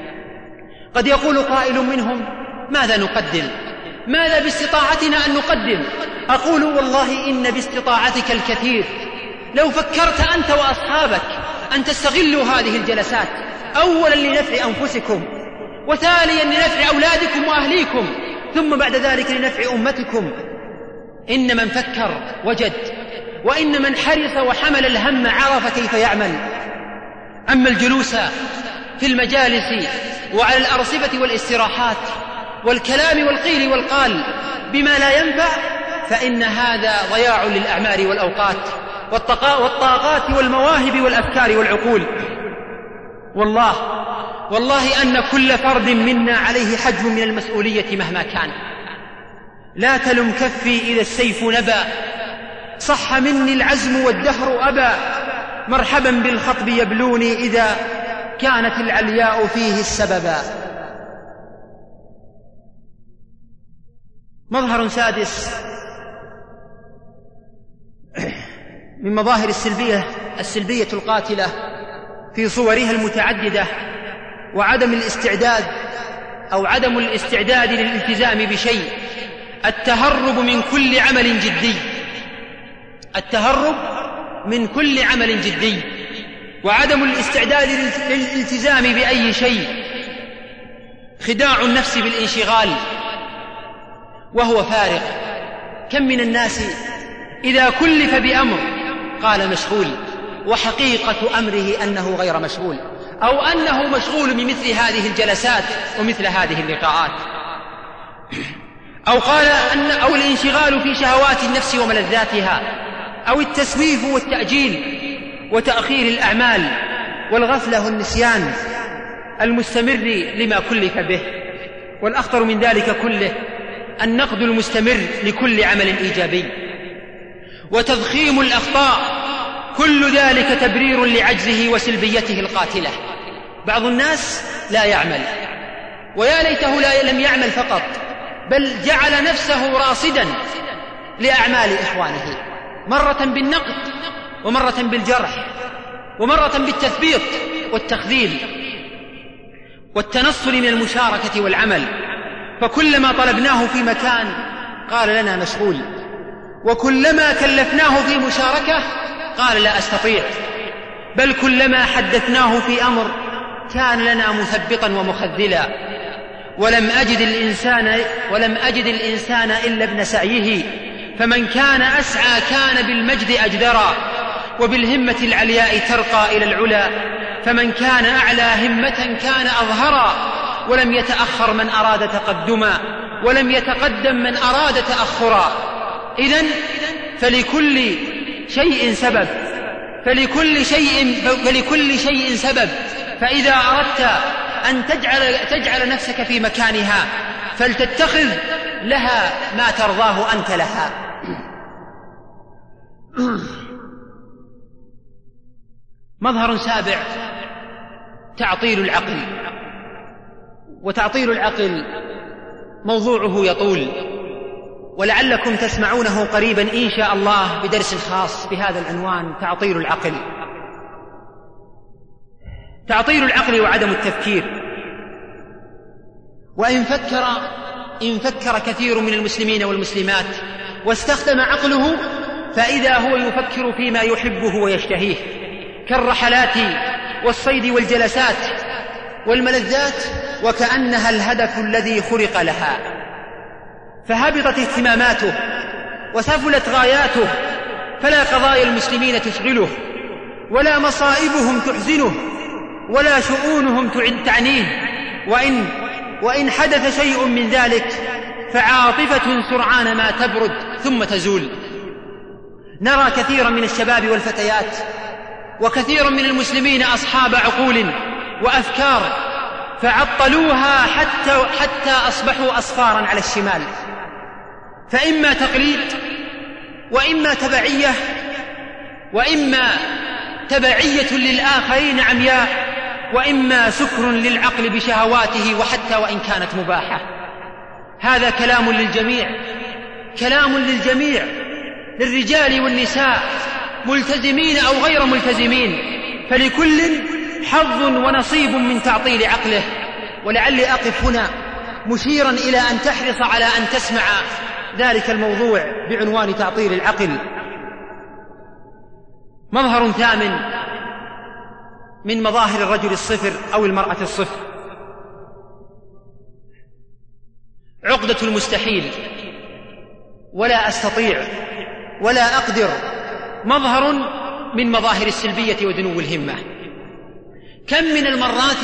قد يقول قائل منهم: ماذا نقدم؟ ماذا باستطاعتنا أن نقدم؟ أقول: والله إن باستطاعتك الكثير. لو فكرت أنت وأصحابك أن تستغلوا هذه الجلسات، أولا لنفع أنفسكم، وثانيا لنفع أولادكم وأهليكم، ثم بعد ذلك لنفع أمتكم. إن من فكر وجد، وإن من حرص وحمل الهم عرف كيف يعمل. أما الجلوس في المجالس وعلى الأرصفة والاستراحات والكلام والقيل والقال بما لا ينفع، فإن هذا ضياع للأعمار والأوقات والطاقات والمواهب والأفكار والعقول. والله أن كل فرد منا عليه حجم من المسؤولية مهما كان. لا تلم كفي إذا السيف نبى، صح مني العزم والدهر أبى، مرحبا بالخطب يبلوني إذا كانت العلياء فيه السببا. مظهر سادس من مظاهر السلبية القاتلة في صورها المتعددة، وعدم الاستعداد أو عدم الاستعداد للالتزام بشيء، التهرب من كل عمل جدي، التهرب من كل عمل جدي، وعدم الاستعداد للالتزام بأي شيء، خداع النفس بالانشغال وهو فارغ. كم من الناس إذا كلف بأمر قال مشغول، وحقيقة أمره أنه غير مشغول، أو أنه مشغول بمثل هذه الجلسات ومثل هذه اللقاءات، أو الانشغال في شهوات النفس وملذاتها، أو التسويف والتأجيل وتأخير الأعمال، والغفلة والنسيان المستمر لما كلف به. والأخطر من ذلك كله النقد المستمر لكل عمل إيجابي وتضخيم الأخطاء، كل ذلك تبرير لعجزه وسلبيته القاتلة. بعض الناس لا يعمل، ويا ليته لم يعمل فقط، بل جعل نفسه راصدا لأعمال إخوانه، مرة بالنقد ومرة بالجرح ومرة بالتثبيط والتخذيل والتنصل من المشاركة والعمل. فكلما طلبناه في مكان قال لنا مشغول، وكلما كلفناه في مشاركة قال لا أستطيع، بل كلما حدثناه في أمر كان لنا مثبطا ومخذلا. ولم أجد الإنسان إلا ابن سعيه، فمن كان أسعى كان بالمجد أجدرا، وبالهمة العلياء ترقى إلى العلا، فمن كان أعلى همة كان أظهرا، ولم يتأخر من أراد تقدما، ولم يتقدم من أراد تأخرا. إذن فلكل شيء سبب، فلكل شيء سبب. فإذا أردت أن تجعل نفسك في مكانها فلتتخذ لها ما ترضاه أنت لها. مظهر سابع تعطيل العقل. وتعطيل العقل موضوعه يطول، ولعلكم تسمعونه قريبا إن شاء الله بدرس خاص بهذا العنوان، تعطيل العقل. تعطيل العقل وعدم التفكير. وإن فكر كثير من المسلمين والمسلمات واستخدم عقله، فإذا هو يفكر فيما يحبه ويشتهيه، كالرحلات والصيد والجلسات والملذات، وكأنها الهدف الذي خلق لها، فهبطت اهتماماته وسفلت غاياته، فلا قضايا المسلمين تشغله، ولا مصائبهم تحزنه، ولا شؤونهم تعنيه. وإن حدث شيء من ذلك فعاطفة سرعان ما تبرد ثم تزول. نرى كثيرا من الشباب والفتيات وكثيرا من المسلمين أصحاب عقول وأفكار فعطلوها حتى أصبحوا أصفارا على الشمال، فإما تقليد، وإما تبعية، وإما تبعية للآخرين عمياء، وإما سكر للعقل بشهواته وحتى وإن كانت مباحة. هذا كلام للجميع، كلام للجميع، للرجال والنساء، ملتزمين أو غير ملتزمين، فلكل حظ ونصيب من تعطيل عقله. ولعلي أقف هنا مشيرا إلى أن تحرص على أن تسمع ذلك الموضوع بعنوان تعطيل العقل. مظهر ثامن من مظاهر الرجل الصفر أو المرأة الصفر، عقدة المستحيل، ولا أستطيع ولا أقدر، مظهر من مظاهر السلبية ودنو الهمة. كم من المرات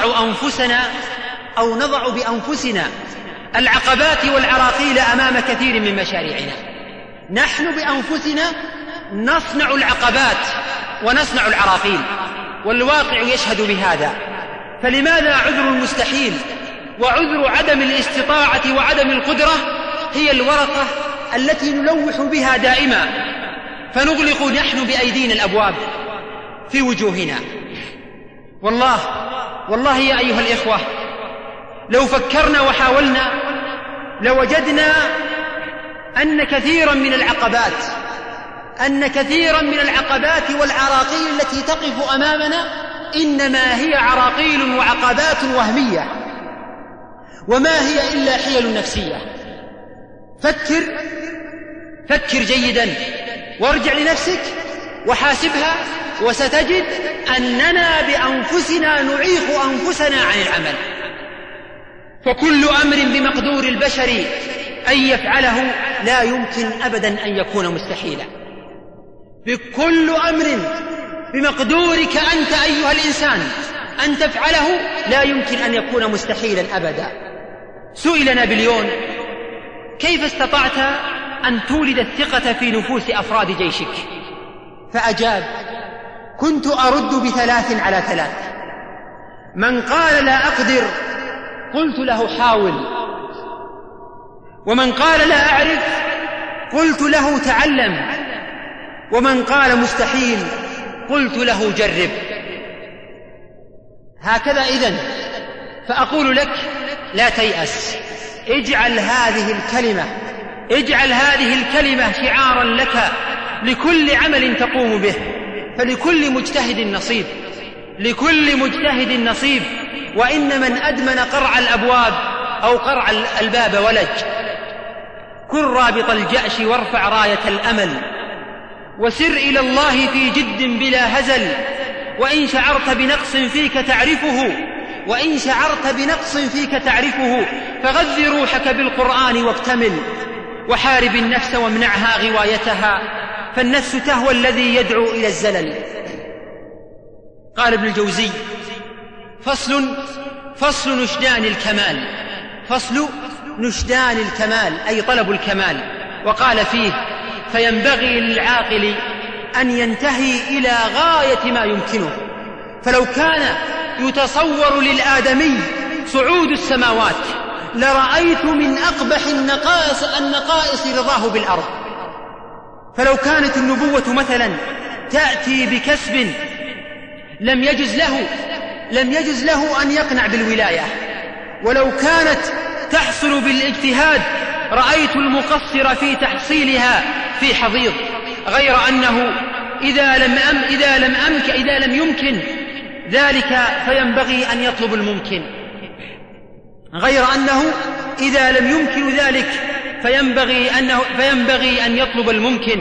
نضع بأنفسنا العقبات والعراقيل أمام كثير من مشاريعنا. نحن بأنفسنا نصنع العقبات ونصنع العراقيل، والواقع يشهد بهذا. فلماذا عذر المستحيل وعذر عدم الاستطاعة وعدم القدرة هي الورقة التي نلوح بها دائما، فنغلق نحن بأيدينا الأبواب في وجوهنا؟ والله يا أيها الإخوة، لو فكرنا وحاولنا لوجدنا أن كثيرا من العقبات والعراقيل التي تقف أمامنا إنما هي عراقيل وعقبات وهمية، وما هي إلا حيل نفسية. فكر جيدا وارجع لنفسك وحاسبها، وستجد أننا بأنفسنا نعيق أنفسنا عن العمل. فكل أمر بمقدور البشر أن يفعله لا يمكن أبدا أن يكون مستحيلا. بكل أمر بمقدورك أنت أيها الإنسان أن تفعله لا يمكن أن يكون مستحيلا أبدا. سئل نابليون: كيف استطعت أن تولد الثقة في نفوس أفراد جيشك؟ فأجاب: كنت أرد ب3 على 3. من قال لا أقدر قلت له حاول، ومن قال لا أعرف قلت له تعلم، ومن قال مستحيل قلت له جرب. هكذا إذن. فأقول لك: لا تيأس، اجعل هذه الكلمة شعارا لك لكل عمل تقوم به، فلكل مجتهد نصيب، وإن من أدمن قرع الأبواب أو قرع الباب ولج. كن رابط الجأش وارفع راية الأمل، وسر إلى الله في جد بلا هزل، وإن شعرت بنقص فيك تعرفه فغذ روحك بالقرآن واكتمل، وحارب النفس وامنعها غوايتها، فالنفس تهوى الذي يدعو إلى الزلل. قال ابن الجوزي: فصل نشدان الكمال أي طلب الكمال. وقال فيه: فينبغي للعاقل أن ينتهي إلى غاية ما يمكنه، فلو كان يتصور للآدمي صعود السماوات لرأيت من أقبح النقائص رضاه بالأرض. فلو كانت النبوة مثلا تأتي بكسب لم يجز له أن يقنع بالولاية، ولو كانت تحصل بالاجتهاد رأيت المقصر في تحصيلها في حضيض، غير أنه إذا لم يمكن ذلك فينبغي أن يطلب الممكن، فينبغي أن يطلب الممكن،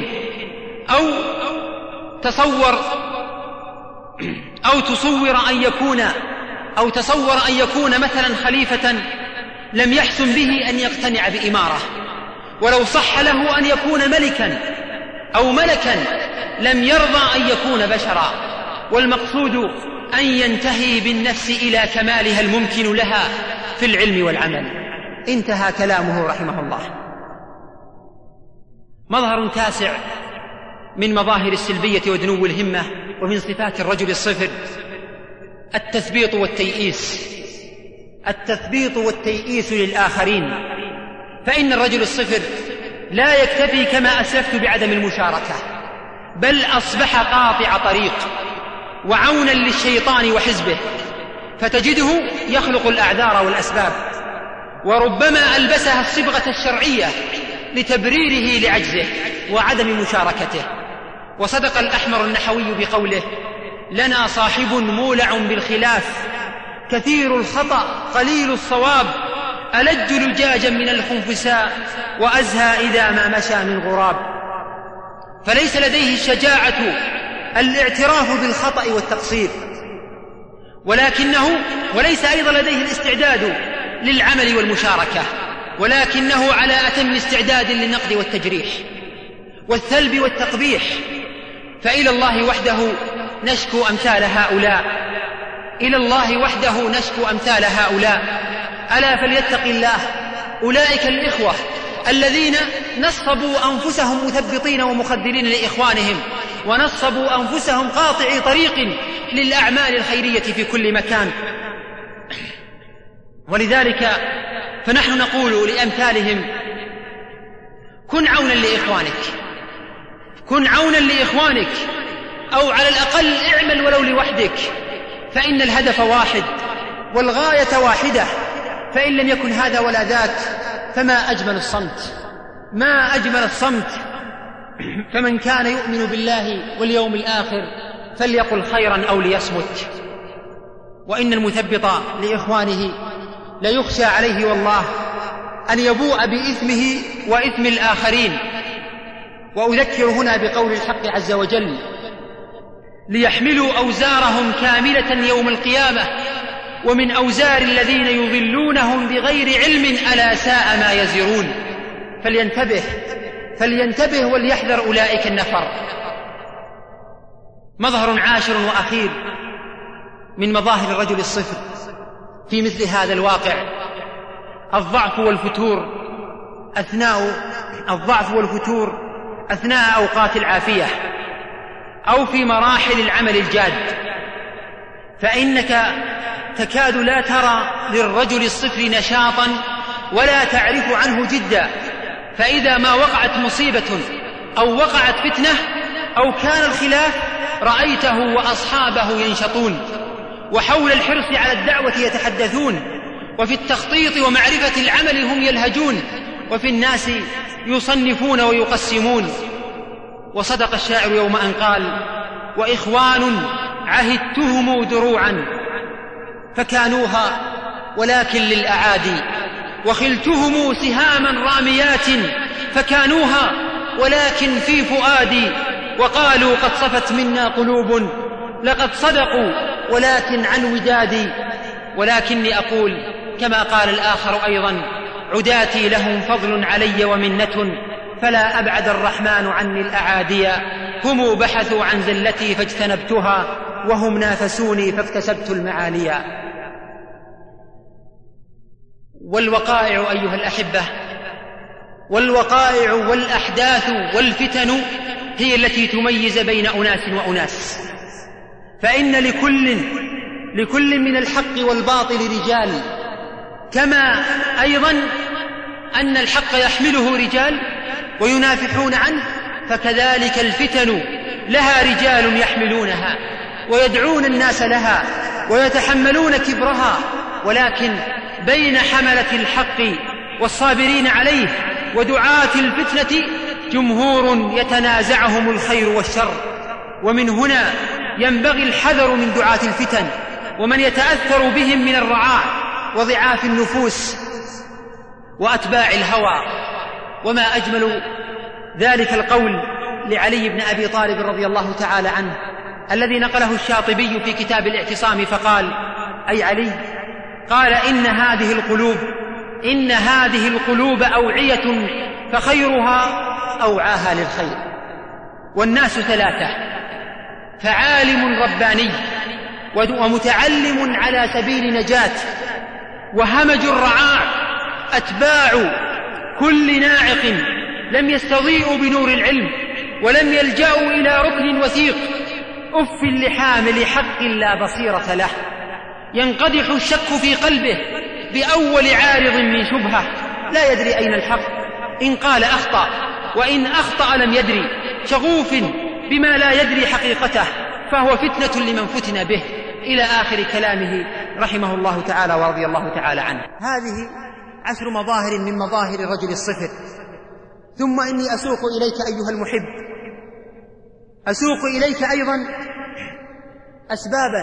أو تصور أن يكون مثلا خليفة لم يحسن به أن يقتنع بإمارة، ولو صح له أن يكون ملكا أو ملكا لم يرضى أن يكون بشرا. والمقصود أن ينتهي بالنفس إلى كمالها الممكن لها في العلم والعمل. انتهى كلامه رحمه الله. مظهر تاسع من مظاهر السلبية ودنو الهمة ومن صفات الرجل الصفر التثبيط والتيئيس للآخرين. فإن الرجل الصفر لا يكتفي كما أسلفت بعدم المشاركة، بل أصبح قاطع طريق وعونا للشيطان وحزبه، فتجده يخلق الأعذار والأسباب، وربما ألبسها الصبغة الشرعية لتبريره لعجزه وعدم مشاركته. وصدق الأحمر النحوي بقوله: لنا صاحب مولع بالخلاف، كثير الخطأ قليل الصواب، ألج لجاجا من الخنفساء، وأزهى إذا ما مشى من غراب. فليس لديه الشجاعة الاعتراف بالخطأ والتقصير، وليس أيضا لديه الاستعداد للعمل والمشاركة، ولكنه على أتم استعداد للنقد والتجريح والثلب والتقبيح. فإلى الله وحده نشكو أمثال هؤلاء، ألا فليتق الله أولئك الإخوة الذين نصبوا أنفسهم مثبطين ومخذلين لإخوانهم، ونصبوا أنفسهم قاطعي طريق للأعمال الخيرية في كل مكان. ولذلك فنحن نقول لأمثالهم: كن عونا لإخوانك، أو على الأقل اعمل ولو لوحدك، فإن الهدف واحد والغاية واحدة، فإن لم يكن هذا ولا ذاك فما أجمل الصمت. فمن كان يؤمن بالله واليوم الآخر فليقل خيرا أو ليصمت. وإن المثبط لإخوانه ليخشى عليه والله أن يبوء بإثمه وإثم الآخرين، وأذكر هنا بقول الحق عز وجل: ليحملوا أوزارهم كاملة يوم القيامة ومن أوزار الذين يضلونهم بغير علم ألا ساء ما يزرون. فلينتبه وليحذر أولئك النفر. مظهر عاشر وأخير من مظاهر الرجل الصفر في مثل هذا الواقع: الضعف والفتور أثناء أوقات العافية أو في مراحل العمل الجاد، فإنك تكاد لا ترى للرجل الصفر نشاطا ولا تعرف عنه جدا، فإذا ما وقعت مصيبة أو وقعت فتنة أو كان الخلاف رأيته وأصحابه ينشطون، وحول الحرص على الدعوة يتحدثون، وفي التخطيط ومعرفة العمل هم يلهجون، وفي الناس يصنفون ويقسمون. وصدق الشاعر يوم أن قال: وإخوان عهدتهم دروعا فكانوها ولكن للأعادي، وخلتهم سهاما راميات فكانوها ولكن في فؤادي، وقالوا قد صفت منا قلوب لقد صدقوا ولكن عن ودادي، ولكني أقول كما قال الآخر أيضا: عداتي لهم فضل علي ومنة فلا أبعد الرحمن عني الأعادي، هم بحثوا عن زلتي فاجتنبتها وهم نافسوني فاكتسبت المعالي. والوقائع أيها الأحبة، والوقائع والأحداث والفتن هي التي تميز بين أناس وأناس، فإن لكل من الحق والباطل رجال، كما أيضا أن الحق يحمله رجال وينافحون عنه، فكذلك الفتن لها رجال يحملونها ويدعون الناس لها ويتحملون كبرها، ولكن بين حملة الحق والصابرين عليه ودعاة الفتنة جمهور يتنازعهم الخير والشر. ومن هنا ينبغي الحذر من دعاة الفتن ومن يتأثر بهم من الرعاع وضعاف النفوس وأتباع الهوى. وما أجمل ذلك القول لعلي بن أبي طالب رضي الله تعالى عنه الذي نقله الشاطبي في كتاب الاعتصام، فقال: أي علي، قال: إن هذه القلوب أوعية فخيرها أوعاها للخير. والناس ثلاثة: فعالم رباني ومتعلم على سبيل نجاة، وهمج الرعاع أتباع كل ناعق لم يستضيئوا بنور العلم ولم يلجأوا إلى ركن وثيق. أف لحامل حق لا بصيرة له، ينقدح الشك في قلبه بأول عارض من شبهة، لا يدري أين الحق، إن قال أخطأ وإن أخطأ لم يدري، شغوف بما لا يدري حقيقته، فهو فتنة لمن فتن به، إلى آخر كلامه رحمه الله تعالى ورضي الله تعالى عنه. هذه 10 مظاهر من مظاهر الرجل الصفر. ثم إني أسوق إليك أيها المحب، أسوق إليك أيضا أسبابا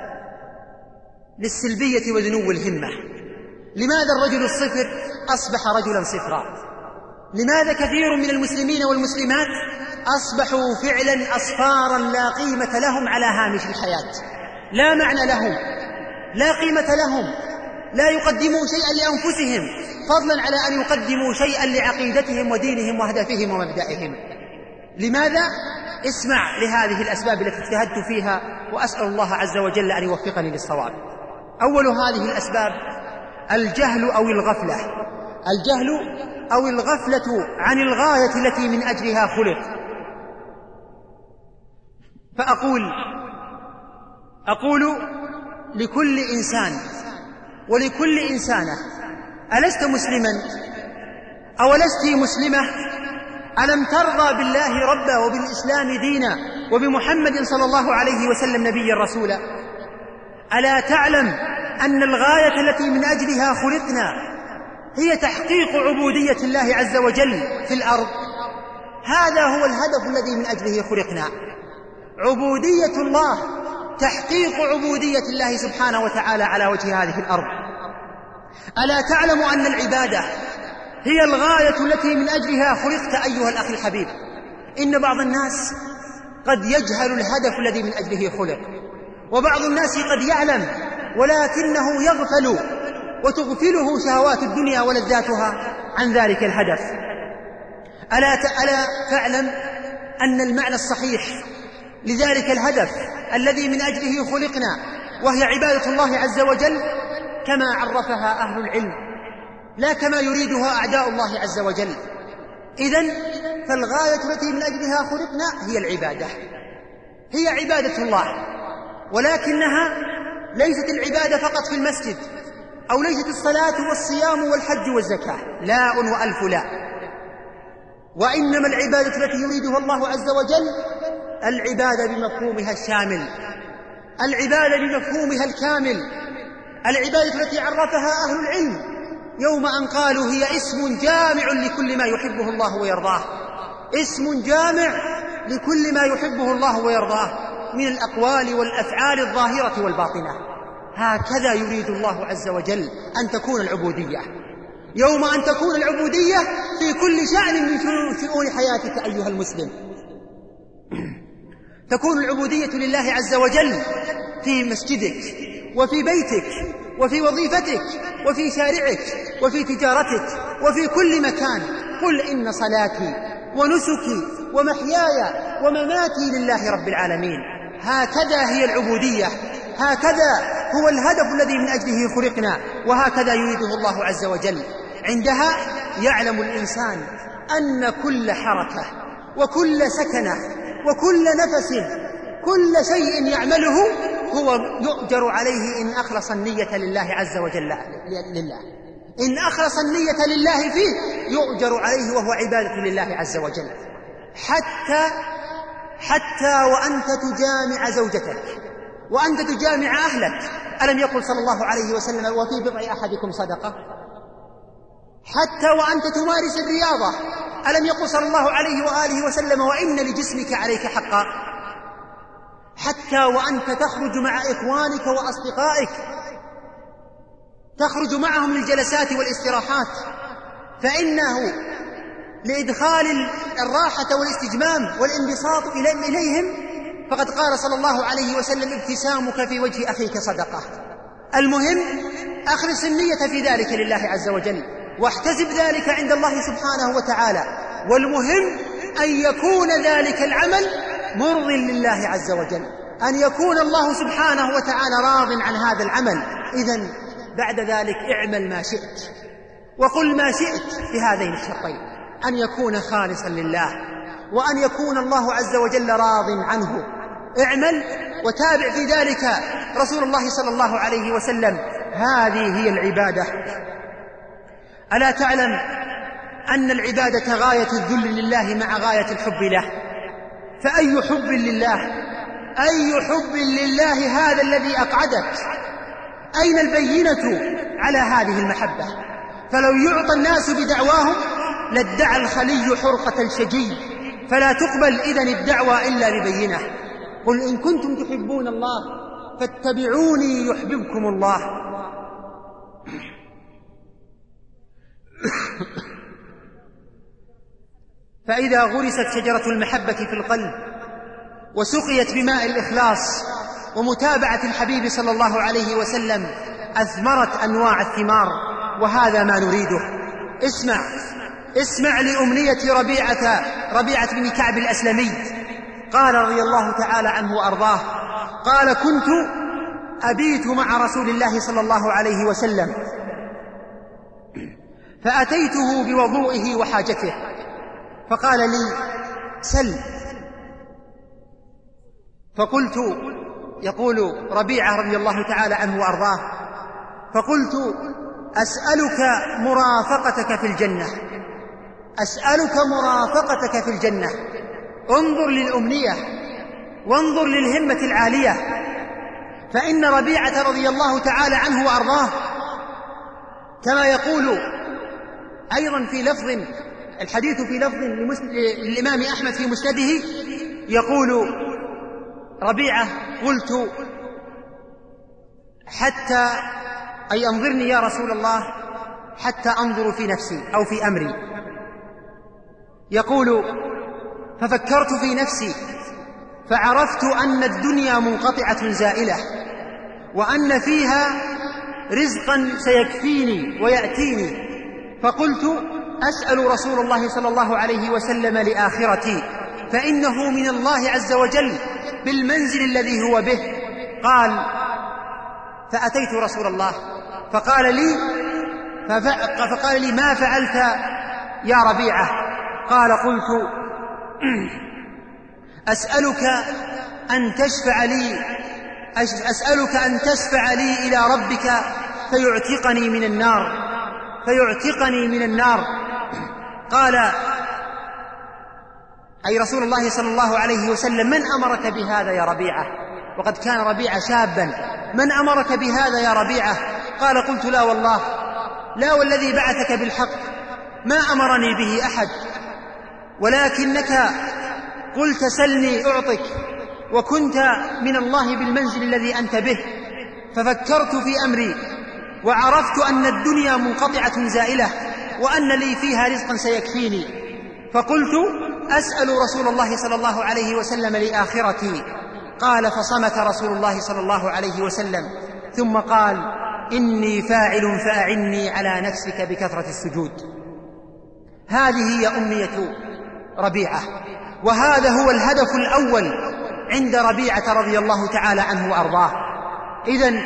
للسلبية وذنو الهمة. لماذا الرجل الصفر أصبح رجلا صفرا؟ لماذا كثير من المسلمين والمسلمات أصبحوا فعلا أصفارا لا قيمة لهم على هامش الحياة، لا معنى لهم، لا قيمة لهم، لا يقدموا شيئا لأنفسهم فضلا على أن يقدموا شيئا لعقيدتهم ودينهم وهدفهم ومبدأهم. لماذا؟ اسمع لهذه الأسباب التي اجتهدت فيها، وأسأل الله عز وجل أن يوفقني للصواب. أول هذه الأسباب الجهل أو الغفلة. الجهل أو الغفلة عن الغاية التي من أجلها خلق. فأقول لكل إنسان ولكل إنسانة: ألست مسلما أو لست مسلمة؟ ألم ترضى بالله ربا وبالإسلام دينا وبمحمد صلى الله عليه وسلم نبيا رسولا؟ ألا تعلم أن الغاية التي من أجلها خلقنا هي تحقيق عبودية الله عز وجل في الأرض؟ هذا هو الهدف الذي من أجله خلقنا، عبودية الله، تحقيق عبودية الله سبحانه وتعالى على وجه هذه الأرض. ألا تعلم أن العبادة هي الغاية التي من أجلها خلقت أيها الأخ الحبيب؟ إن بعض الناس قد يجهل الهدف الذي من أجله خلق، وبعض الناس قد يعلم ولكنه يغفل وتغفله شهوات الدنيا ولذاتها عن ذلك الهدف. ألا فاعلم أن المعنى الصحيح لذلك الهدف الذي من أجله خلقنا وهي عبادة الله عز وجل كما عرفها أهل العلم، لا كما يريدها أعداء الله عز وجل. إذن فالغاية التي من أجلها خلقنا هي العبادة، هي عبادة الله، ولكنها ليست العبادة فقط في المسجد، أو ليست الصلاة والصيام والحج والزكاة، لا وألف لا، وإنما العبادة التي يريدها الله عز وجل العبادة بمفهومها الشامل، العبادة بمفهومها الكامل، العبادة التي عرفها أهل العلم يوم أن قالوا هي اسم جامع لكل ما يحبه الله ويرضاه، اسم جامع لكل ما يحبه الله ويرضاه من الأقوال والأفعال الظاهرة والباطنة. هكذا يريد الله عز وجل أن تكون العبودية، يوم أن تكون العبودية في كل شأن من شؤون حياتك أيها المسلم. تكون العبودية لله عز وجل في مسجدك وفي بيتك وفي وظيفتك وفي شارعك وفي تجارتك وفي كل مكان. قل إن صلاتي ونسكي ومحياي ومماتي لله رب العالمين. هكذا هي العبودية، هكذا هو الهدف الذي من أجله خلقنا، وهكذا يريده الله عز وجل. عندها يعلم الإنسان أن كل حركة وكل سكنة وكل نفس، كل شيء يعمله هو يؤجر عليه إن أخلص النية لله عز وجل، إن أخلص النية لله فيه يؤجر عليه، وهو عبادة لله عز وجل. حتى وأنت تجامع زوجتك وأنت تجامع أهلك، ألم يقل صلى الله عليه وسلم وفي بضع أحدكم صدقة؟ حتى وأنت تمارس الرياضة، ألم يقل صلى الله عليه وآله وسلم وإن لجسمك عليك حقا؟ حتى وأنت تخرج مع إخوانك وأصدقائك، تخرج معهم للجلسات والاستراحات، فإنه لإدخال الراحة والاستجمام والانبساط إليهم، فقد قال صلى الله عليه وسلم ابتسامك في وجه أخيك صدقة. المهم أخلص النية في ذلك لله عز وجل، واحتسب ذلك عند الله سبحانه وتعالى، والمهم أن يكون ذلك العمل مرضي لله عز وجل، أن يكون الله سبحانه وتعالى راض عن هذا العمل. إذن بعد ذلك اعمل ما شئت وقل ما شئت في هذين الشرطين، أن يكون خالصا لله وأن يكون الله عز وجل راض عنه. اعمل وتابع في ذلك رسول الله صلى الله عليه وسلم، هذه هي العبادة. ألا تعلم أن العبادة غاية الذل لله مع غاية الحب له؟ فأي حب لله، أي حب لله هذا الذي أقعدك؟ أين البينة على هذه المحبة؟ فلو يعطى الناس بدعواهم لادعى الخلي حرقة الشجي، فلا تقبل إذن الدعوى إلا ببينة. قل إن كنتم تحبون الله فاتبعوني يحببكم الله. فإذا غرست شجرة المحبة في القلب وسقيت بماء الإخلاص ومتابعة الحبيب صلى الله عليه وسلم أثمرت أنواع الثمار، وهذا ما نريده. اسمع لأمنية ربيعة بن كعب الأسلمي، قال رضي الله تعالى عنه وأرضاه، قال كنت أبيت مع رسول الله صلى الله عليه وسلم فأتيته بوضوئه وحاجته، فقال لي سل، فقلت، يقول ربيعة رضي الله تعالى عنه وأرضاه، فقلت أسألك مرافقتك في الجنة، أسألك مرافقتك في الجنة. انظر للأمنية وانظر للهمة العالية، فإن ربيعة رضي الله تعالى عنه وأرضاه كما يقول أيضا في لفظ، الحديث في لفظ للإمام أحمد في مسنده، يقول ربيعة قلت حتى أي أنظرني يا رسول الله حتى أنظر في نفسي أو في أمري. يقول ففكرت في نفسي فعرفت أن الدنيا منقطعة زائلة، وأن فيها رزقا سيكفيني ويأتيني، فقلت أسأل رسول الله صلى الله عليه وسلم لآخرتي، فإنه من الله عز وجل بالمنزل الذي هو به. قال: فأتيت رسول الله فقال لي: ما فعلت يا ربيعة؟ قال: قلت: أسألك أن تشفع لي إلى ربك فيعتقني من النار. قال أي رسول الله صلى الله عليه وسلم: من أمرك بهذا يا ربيعة؟ وقد كان ربيعة شابا. من أمرك بهذا يا ربيعة؟ قال: قلت: لا والله، لا والذي بعثك بالحق ما أمرني به أحد، ولكنك قلت سلني أعطك، وكنت من الله بالمنزل الذي أنت به. ففكرت في أمري وعرفت أن الدنيا منقطعة زائلة، وأن لي فيها رزقا سيكفيني، فقلت أسأل رسول الله صلى الله عليه وسلم لآخرتي. قال: فصمت رسول الله صلى الله عليه وسلم، ثم قال: إني فاعل فأعني على نفسك بكثرة السجود. هذه هي أمنية ربيعة، وهذا هو الهدف الأول عند ربيعة رضي الله تعالى عنه وأرضاه. إذن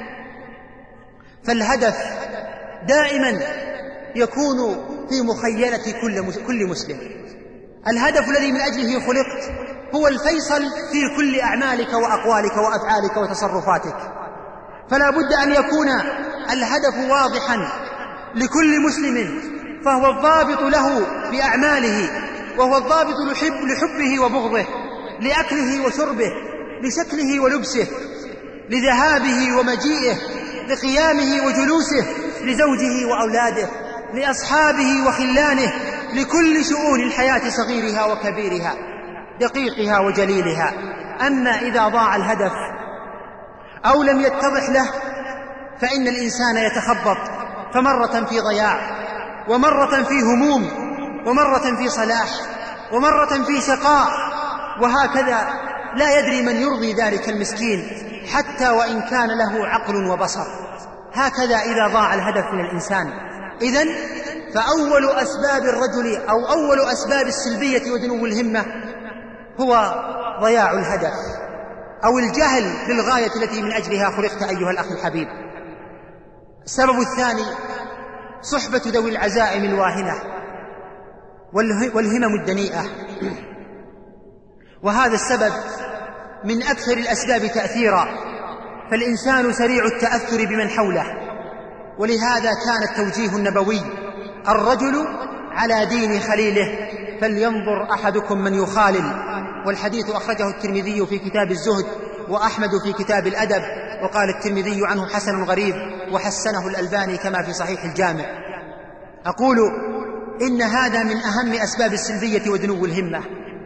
فالهدف دائما يكون في مخيلة كل مسلم. الهدف الذي من أجله خلقت هو الفيصل في كل أعمالك وأقوالك وأفعالك وتصرفاتك، فلا بد أن يكون الهدف واضحا لكل مسلم، فهو الضابط له بأعماله، وهو الضابط لحبه وبغضه، لأكله وشربه، لشكله ولبسه، لذهابه ومجيئه، لقيامه وجلوسه، لزوجه وأولاده، لأصحابه وخلانه، لكل شؤون الحياة صغيرها وكبيرها، دقيقها وجليلها. أما إذا ضاع الهدف أو لم يتضح له فإن الإنسان يتخبط، فمرة في ضياع، ومرة في هموم، ومرة في صلاح، ومرة في شقاء، وهكذا لا يدري من يرضي ذلك المسكين حتى وإن كان له عقل وبصر. هكذا إذا ضاع الهدف من الإنسان. إذن فأول أسباب الرجل أو أول أسباب السلبية ودنو الهمة هو ضياع الهدف أو الجهل بالغاية التي من أجلها خلقت أيها الأخ الحبيب. السبب الثاني صحبة ذوي العزائم الواهنة والهمم الدنيئة، وهذا السبب من أكثر الأسباب تأثيرا، فالإنسان سريع التأثر بمن حوله، ولهذا كان التوجيه النبوي: الرجل على دين خليله فلينظر أحدكم من يخالل. والحديث أخرجه الترمذي في كتاب الزهد، وأحمد في كتاب الأدب، وقال الترمذي عنه حسن غريب، وحسنه الألباني كما في صحيح الجامع. أقول إن هذا من أهم أسباب السلبية ودنو الهمة،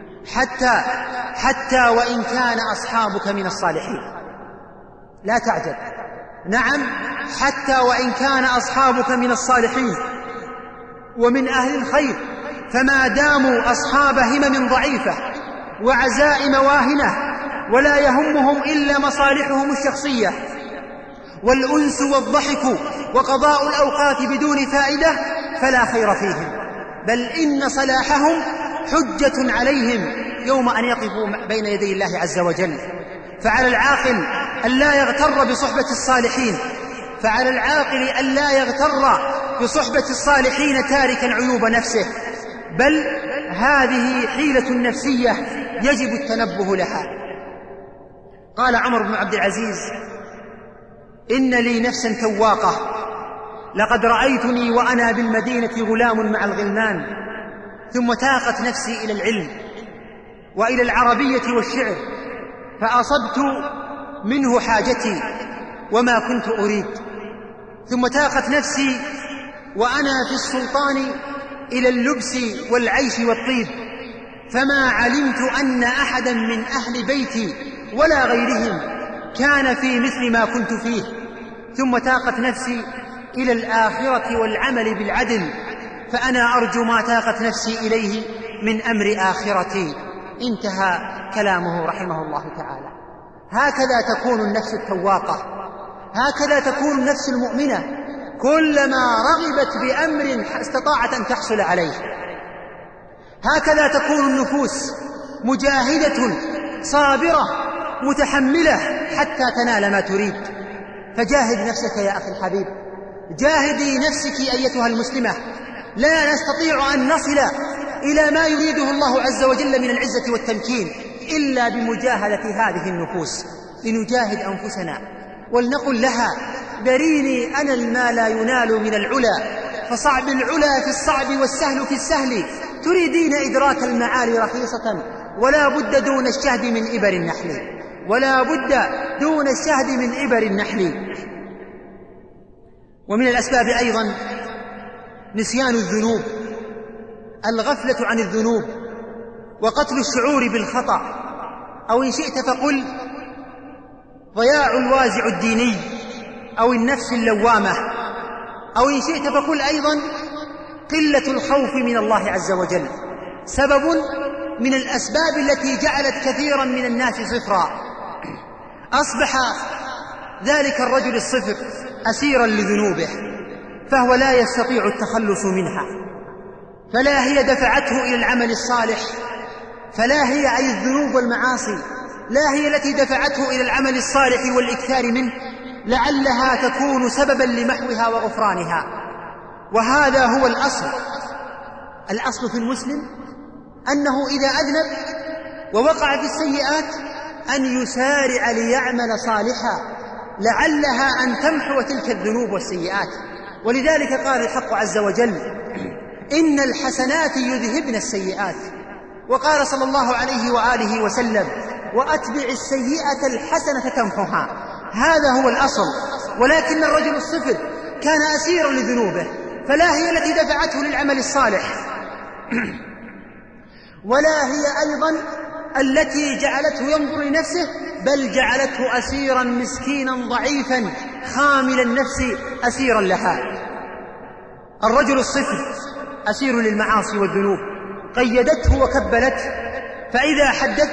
حتى وإن كان أصحابك من الصالحين. لا تعجب، نعم، حتى وإن كان أصحابك من الصالحين ومن أهل الخير، فما داموا أصحاب همم ضعيفة وعزائم واهنة ولا يهمهم إلا مصالحهم الشخصية والأنس والضحك وقضاء الأوقات بدون فائدة، فلا خير فيهم، بل إن صلاحهم حجة عليهم يوم أن يقفوا بين يدي الله عز وجل. فعلى العاقل ألا يغتر بصحبة الصالحين، فعلى العاقل ألا يغتر بصحبة الصالحين تاركا عيوب نفسه، بل هذه حيلة نفسية يجب التنبه لها. قال عمر بن عبد العزيز: إن لي نفسا تواقة، لقد رأيتني وأنا بالمدينة غلام مع الغلمان، ثم تاقت نفسي إلى العلم وإلى العربية والشعر، فأصبت منه حاجتي وما كنت أريد، ثم تاقت نفسي وأنا في السلطان إلى اللبس والعيش والطيب، فما علمت أن أحدا من أهل بيتي ولا غيرهم كان في مثل ما كنت فيه، ثم تاقت نفسي إلى الآخرة والعمل بالعدل، فأنا أرجو ما تاقت نفسي إليه من أمر آخرتي. انتهى كلامه رحمه الله تعالى. هكذا تكون النفس التواقة، هكذا تكون النفس المؤمنة كلما رغبت بأمر استطاعت أن تحصل عليه. هكذا تكون النفوس مجاهدة صابرة متحملة حتى تنال ما تريد. فجاهد نفسك يا أخي الحبيب، جاهدي نفسك أيتها المسلمة. لا نستطيع أن نصل إلى ما يريده الله عز وجل من العزة والتمكين إلا بمجاهدة هذه النفوس. لنجاهد أنفسنا ولنقل لها ذريني أنا ما لا ينال من العلا، فصعب العلا في الصعب والسهل في السهل، تريدين إدراك المعالي رخيصة ولا بد دون الشهد من إبر النحل، ولا بد دون الشهد من إبر النحل. ومن الأسباب أيضا نسيان الذنوب، الغفلة عن الذنوب، وقتل الشعور بالخطأ، أو إن شئت فقل ضياع الوازع الديني أو النفس اللوامة، أو إن شئت فقل أيضا قلة الخوف من الله عز وجل، سبب من الأسباب التي جعلت كثيرا من الناس صفرا. أصبح ذلك الرجل الصفر أسيرا لذنوبه، فهو لا يستطيع التخلص منها، فلا هي دفعته إلى العمل الصالح، فلا هي أي الذنوب والمعاصي لا هي التي دفعته إلى العمل الصالح والإكثار منه، لعلها تكون سببا لمحوها وغفرانها. وهذا هو الأصل في المسلم، أنه إذا أذنب ووقع في السيئات أن يسارع ليعمل صالحا لعلها أن تمحو تلك الذنوب والسيئات. ولذلك قال الحق عز وجل إن الحسنات يذهبن السيئات، وقال صلى الله عليه وآله وسلم وأتبع السيئة الحسنة تمحها. هذا هو الأصل. ولكن الرجل الصفر كان أسيرا لذنوبه، فلا هي التي دفعته للعمل الصالح ولا هي أيضا التي جعلته ينظر لنفسه، بل جعلته أسيرا مسكينا ضعيفا خامل النفس أسيرا لها. الرجل الصفر أسير للمعاصي والذنوب، قيدته وكبلته، فإذا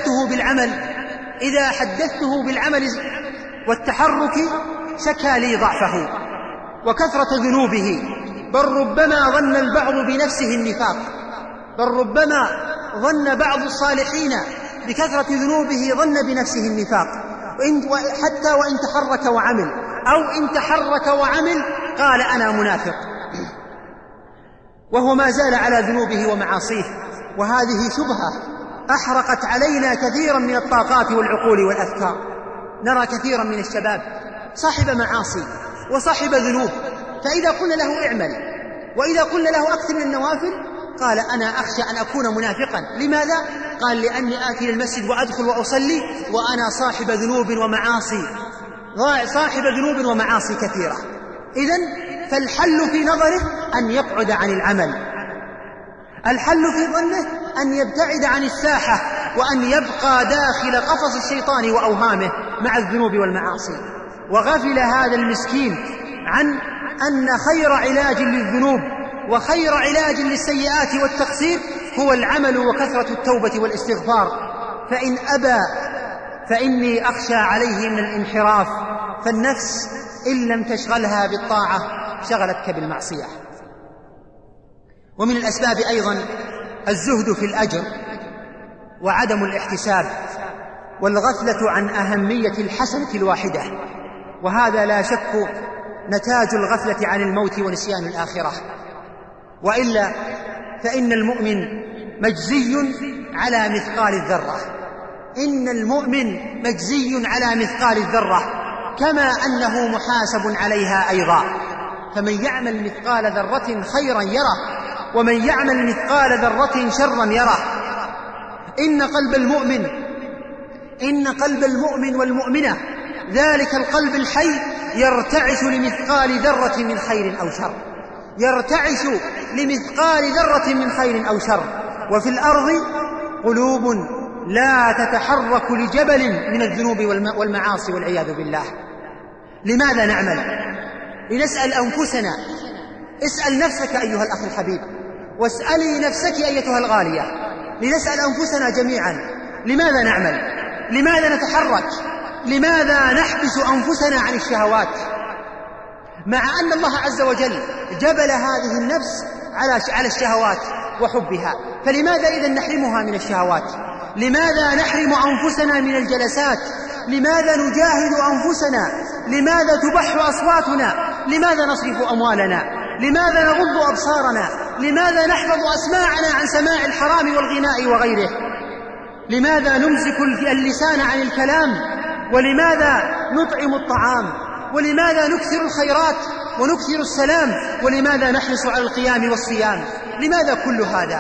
حدثته بالعمل والتحرك شكى لي ضعفه وكثرة ذنوبه، بل ربما ظن البعض بنفسه النفاق، بل ربما ظن بعض الصالحين بكثرة ذنوبه ظن بنفسه النفاق، حتى وإن تحرك وعمل، أو إن تحرك وعمل قال أنا منافق، وهو ما زال على ذنوبه ومعاصيه. وهذه شبهة أحرقت علينا كثيرا من الطاقات والعقول والأفكار. نرى كثيرا من الشباب صاحب معاصي وصاحب ذنوب، فإذا قلنا له اعمل وإذا قلنا له أكثر من النوافل قال أنا أخشى أن أكون منافقا. لماذا؟ قال لأني آتي للمسجد وأدخل وأصلي وأنا صاحب ذنوب ومعاصي كثيرة. إذن فالحل في نظره أن يقعد عن العمل، الحل في ظنه أن يبتعد عن الساحة وأن يبقى داخل قفص الشيطان وأوهامه مع الذنوب والمعاصي. وغفل هذا المسكين عن أن خير علاج للذنوب وخير علاج للسيئات والتقصير هو العمل وكثرة التوبة والاستغفار. فإن أبى فإني أخشى عليه من الانحراف، فالنفس إن لم تشغلها بالطاعة شغلتك بالمعصية. ومن الأسباب أيضا الزهد في الأجر وعدم الاحتساب والغفلة عن أهمية الحسنة الواحدة، وهذا لا شك نتاج الغفلة عن الموت ونسيان الآخرة. وإلا فإن المؤمن مجزي على مثقال الذرة، إن المؤمن مجزي على مثقال الذرة كما أنه محاسب عليها أيضا. فمن يعمل مثقال ذرة خيرا يره ومن يعمل مثقال ذرة شرا يره. إن قلب المؤمن والمؤمنة ذلك القلب الحي يرتعش لمثقال ذرة من خير أو شر، يرتعش لمثقال ذرة من خير أو شر. وفي الأرض قلوب لا تتحرك لجبل من الذنوب والمعاصي والعياذ بالله. لماذا نعمل؟ لنسأل أنفسنا. اسأل نفسك أيها الأخ الحبيب، واسألي نفسك أيتها الغالية، لنسأل أنفسنا جميعا: لماذا نعمل؟ لماذا نتحرك؟ لماذا نحبس أنفسنا عن الشهوات؟ مع أن الله عز وجل جبل هذه النفس على الشهوات وحبها، فلماذا إذن نحرمها من الشهوات؟ لماذا نحرم أنفسنا من الجلسات؟ لماذا نجاهد أنفسنا؟ لماذا تبح أصواتنا؟ لماذا نصرف أموالنا؟ لماذا نغض أبصارنا؟ لماذا نحفظ أسماعنا عن سماع الحرام والغناء وغيره؟ لماذا نمسك اللسان عن الكلام؟ ولماذا نطعم الطعام؟ ولماذا نكثر الخيرات ونكثر السلام؟ ولماذا نحرص على القيام والصيام؟ لماذا كل هذا؟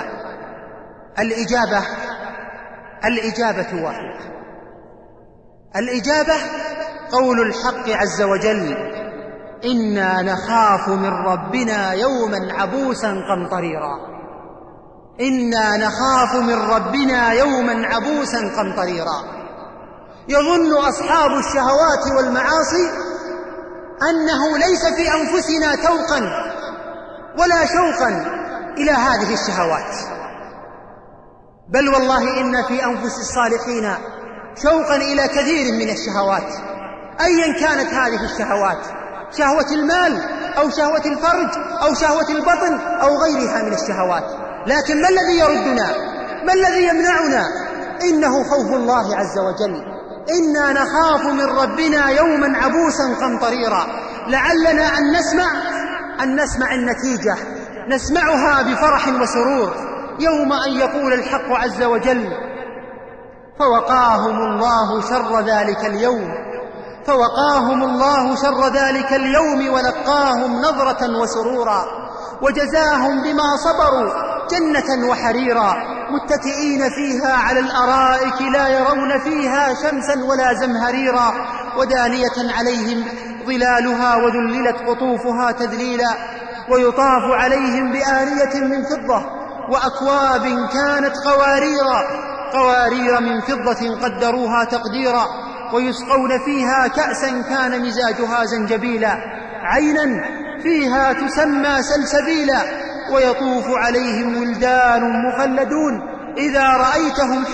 الإجابة واحدة. الإجابة قول الحق عز وجل: إنا نخاف من ربنا يوما عبوسا قمطريرا. إنا نخاف من ربنا يوما عبوسا قمطريرا. يظن أصحاب الشهوات والمعاصي أنه ليس في أنفسنا توقا ولا شوقا إلى هذه الشهوات، بل والله إن في أنفس الصالحين شوقا إلى كثير من الشهوات، أيا كانت هذه الشهوات، شهوة المال أو شهوة الفرج أو شهوة البطن أو غيرها من الشهوات. لكن ما الذي يردنا؟ ما الذي يمنعنا؟ إنه خوف الله عز وجل. إنا نخاف من ربنا يوما عبوسا قمطريرا. لعلنا أن نسمع النتيجة، نسمعها بفرح وسرور يوم أن يقول الحق عز وجل: فوقاهم الله شر ذلك اليوم، فوقاهم الله شر ذلك اليوم ولقاهم نظرة وسرورا وجزاهم بما صبروا جنة وحريرا متكئين فيها على الأرائك لا يرون فيها شمسا ولا زمهريرا ودانية عليهم ظلالها وذللت قطوفها تذليلا ويطاف عليهم بآنية من فضة وأكواب كانت قوارير من فضة قدروها تقديرا ويسقون فيها كأسا كان مزاجها زنجبيلا عينا فيها تسمى سلسبيلا ويطوف عليهم ولدان مخلدون إذا رأيتهم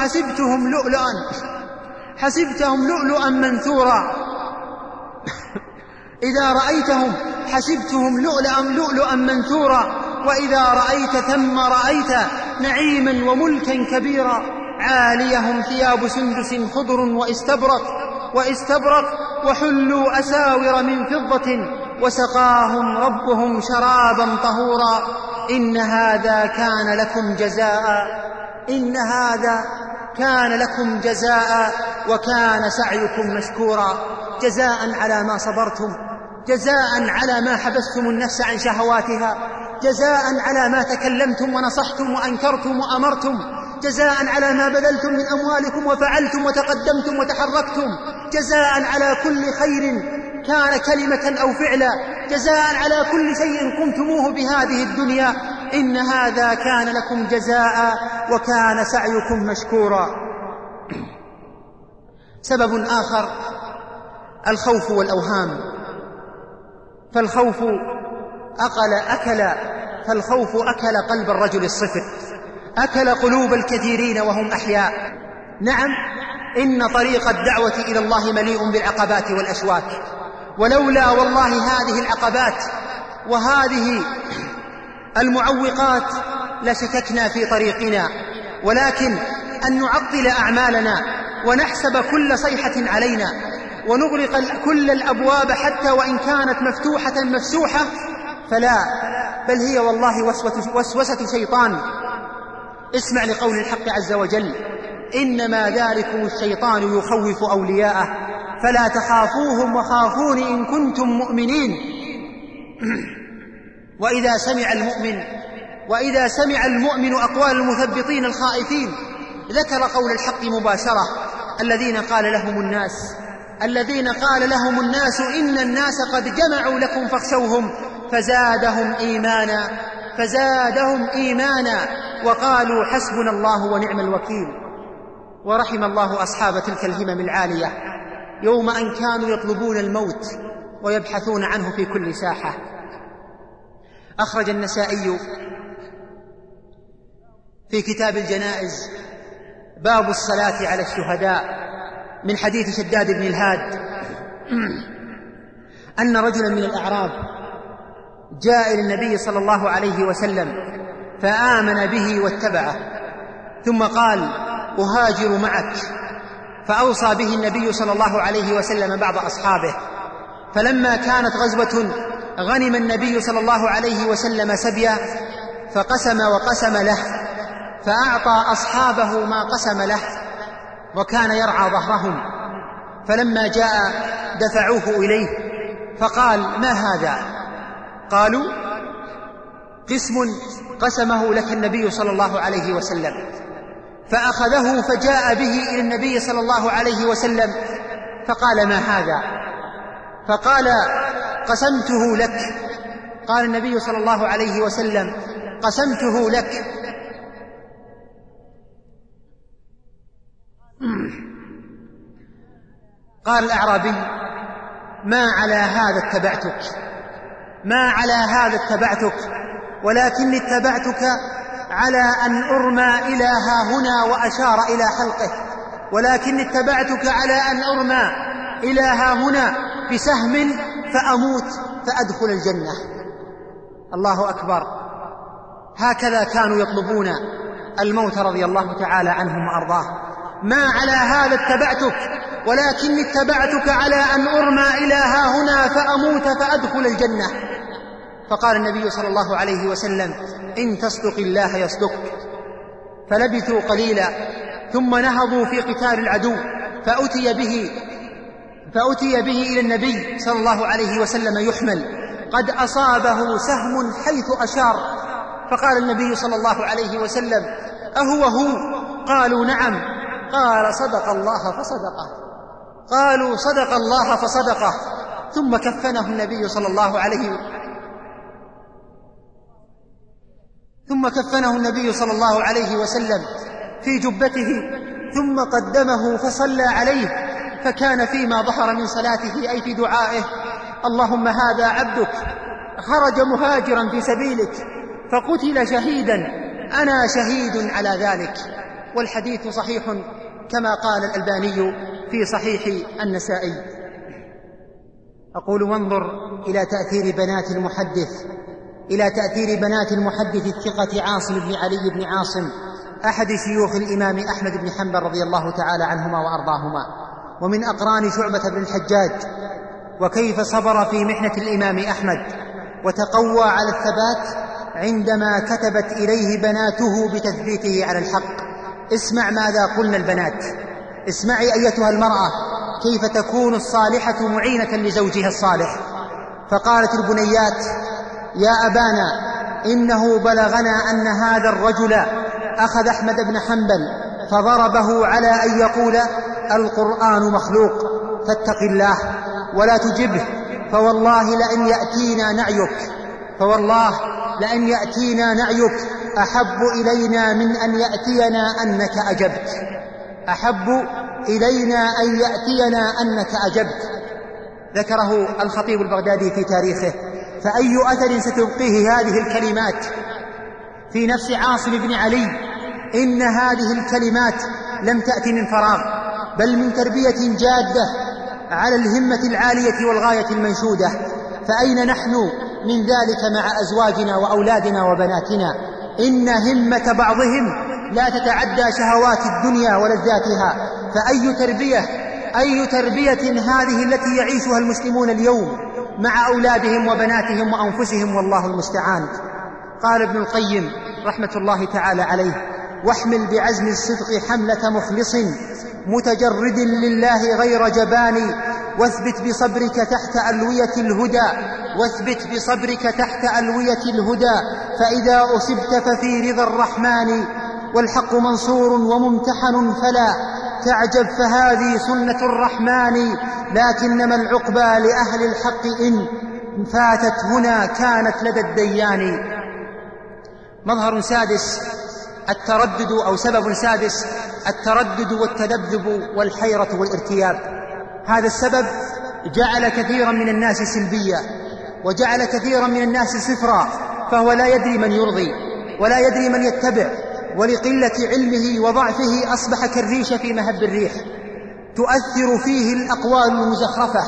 حسبتهم لؤلؤا منثورا إذا رأيتهم حسبتهم لؤلؤا منثورا وإذا رأيت ثم رأيت نعيما وملكا كبيرا عاليهم ثياب سندس خضر واستبرق وحلوا أساور من فضة وسقاهم ربهم شرابا طهورا إن هذا كان لكم جزاء وكان سعيكم مشكورا جزاء على ما صبرتم جزاء على ما حبستم النفس عن شهواتها جزاء على ما تكلمتم ونصحتم وأنكرتم وأمرتم جزاء على ما بذلتم من أموالكم وفعلتم وتقدمتم وتحركتم جزاء على كل خير كان كلمة أو فعلا جزاء على كل شيء قمتموه بهذه الدنيا إن هذا كان لكم جزاء وكان سعيكم مشكورا. سبب آخر الخوف والأوهام. فالخوف أكل قلب الرجل الصفر، أكل قلوب الكثيرين وهم أحياء. نعم، إن طريق الدعوة إلى الله مليء بالعقبات والأشواك، ولولا والله هذه العقبات وهذه المعوقات لشككنا في طريقنا، ولكن أن نعطل أعمالنا ونحسب كل صيحة علينا ونغلق كل الأبواب حتى وإن كانت مفتوحة مفسوحة فلا، بل هي والله وسوسة شيطان. اسمع لقول الحق عز وجل: إنما ذلكم الشيطان يخوف أولياءه فلا تخافوهم وخافون إن كنتم مؤمنين. وإذا سمع المؤمن أقوال المثبطين الخائفين ذكر قول الحق مباشرة: الذين قال لهم الناس إن الناس قد جمعوا لكم فاخشوهم فزادهم إيمانا وقالوا حسبنا الله ونعم الوكيل. ورحم الله أصحاب تلك الهمم العالية يوم أن كانوا يطلبون الموت ويبحثون عنه في كل ساحة. أخرج النسائي في كتاب الجنائز باب الصلاة على الشهداء من حديث شداد بن الهاد أن رجلا من الأعراب جاء إلى النبي صلى الله عليه وسلم فآمن به واتبعه، ثم قال: أهاجر معك. فأوصى به النبي صلى الله عليه وسلم بعض أصحابه. فلما كانت غزوة غنم النبي صلى الله عليه وسلم سبيا فقسم وقسم له، فأعطى أصحابه ما قسم له، وكان يرعى ظهرهم. فلما جاء دفعوه إليه فقال: ما هذا؟ قالوا: قسم قسمه لك النبي صلى الله عليه وسلم. فأخذه فجاء به إلى النبي صلى الله عليه وسلم فقال: ما هذا؟ فقال: قسمته لك. قال النبي صلى الله عليه وسلم: قسمته لك. قال الأعرابي: ما على هذا اتبعتك، ما على هذا اتبعتك، ولكني اتبعتك على أن أرمى إلى هاهنا، وأشار إلى حلقه، ولكني اتبعتك على أن أرمى إلى هاهنا بسهم فأموت فأدخل الجنة. الله أكبر. هكذا كانوا يطلبون الموت رضي الله تعالى عنهم وأرضاه. ما على هذا اتبعتك، ولكني اتبعتك على أن أرمى إلى هاهنا فأموت فأدخل الجنة. فقال النبي صلى الله عليه وسلم: إن تصدق الله يصدقك. فلبثوا قليلا ثم نهضوا في قتال العدو، فأتي به إلى النبي صلى الله عليه وسلم يحمل، قد أصابه سهم حيث أشار. فقال النبي صلى الله عليه وسلم: أهو هو؟ قالوا: نعم. قال: صدق الله فصدقه. قالوا: صدق الله فصدقه. ثم كفنه النبي صلى الله عليه وسلم في جبته، ثم قدمه فصلى عليه، فكان فيما ظهر من صلاته أي في دعائه: اللهم هذا عبدك خرج مهاجرا في سبيلك فقتل شهيدا، أنا شهيد على ذلك. والحديث صحيح كما قال الألباني في صحيح النسائي. أقول: وانظر إلى تأثير بنات المحدث الثقة عاصم بن علي بن عاصم، أحد شيوخ الإمام أحمد بن حنبل رضي الله تعالى عنهما وأرضاهما، ومن أقران شعبة بن الحجاج، وكيف صبر في محنة الإمام أحمد وتقوى على الثبات عندما كتبت إليه بناته بتثبيته على الحق. اسمع ماذا قلنا البنات. اسمعي أيتها المرأة كيف تكون الصالحة معينة لزوجها الصالح. فقالت البنيات: يا أبانا، إنه بلغنا أن هذا الرجل أخذ أحمد بن حنبل فضربه على أن يقول القرآن مخلوق، فاتق الله ولا تجبه، فوالله لأن يأتينا نعيك أحب إلينا من أن يأتينا أنك أجبت. ذكره الخطيب البغدادي في تاريخه. فأي أثر ستبقيه هذه الكلمات في نفس عاصم بن علي؟ إن هذه الكلمات لم تأتي من فراغ، بل من تربية جادة على الهمة العالية والغاية المنشودة. فأين نحن من ذلك مع أزواجنا وأولادنا وبناتنا؟ إن همة بعضهم لا تتعدى شهوات الدنيا ولذاتها. فأي تربية هذه التي يعيشها المسلمون اليوم مع أولادهم وبناتهم وأنفسهم، والله المستعان. قال ابن القيم رحمة الله تعالى عليه: واحمل بعزم الصدق حملة مخلص متجرد لله غير جبان، واثبت بصبرك تحت ألوية الهدى، فإذا أصبت ففي رضا الرحمن، والحق منصور وممتحن فلا تعجب، فهذه سنة الرحمن، لكنما العقبى لأهل الحق إن فاتت هنا كانت لدى الديان. مظهر سادس التردد، أو سبب سادس التردد والتذبذب والحيرة والارتياب. هذا السبب جعل كثيرا من الناس سلبيا، وجعل كثيرا من الناس صفرا، فهو لا يدري من يرضي ولا يدري من يتبع ولقلة علمه وضعفه أصبح كالريش في مهب الريح، تؤثر فيه الأقوال المزخرفة.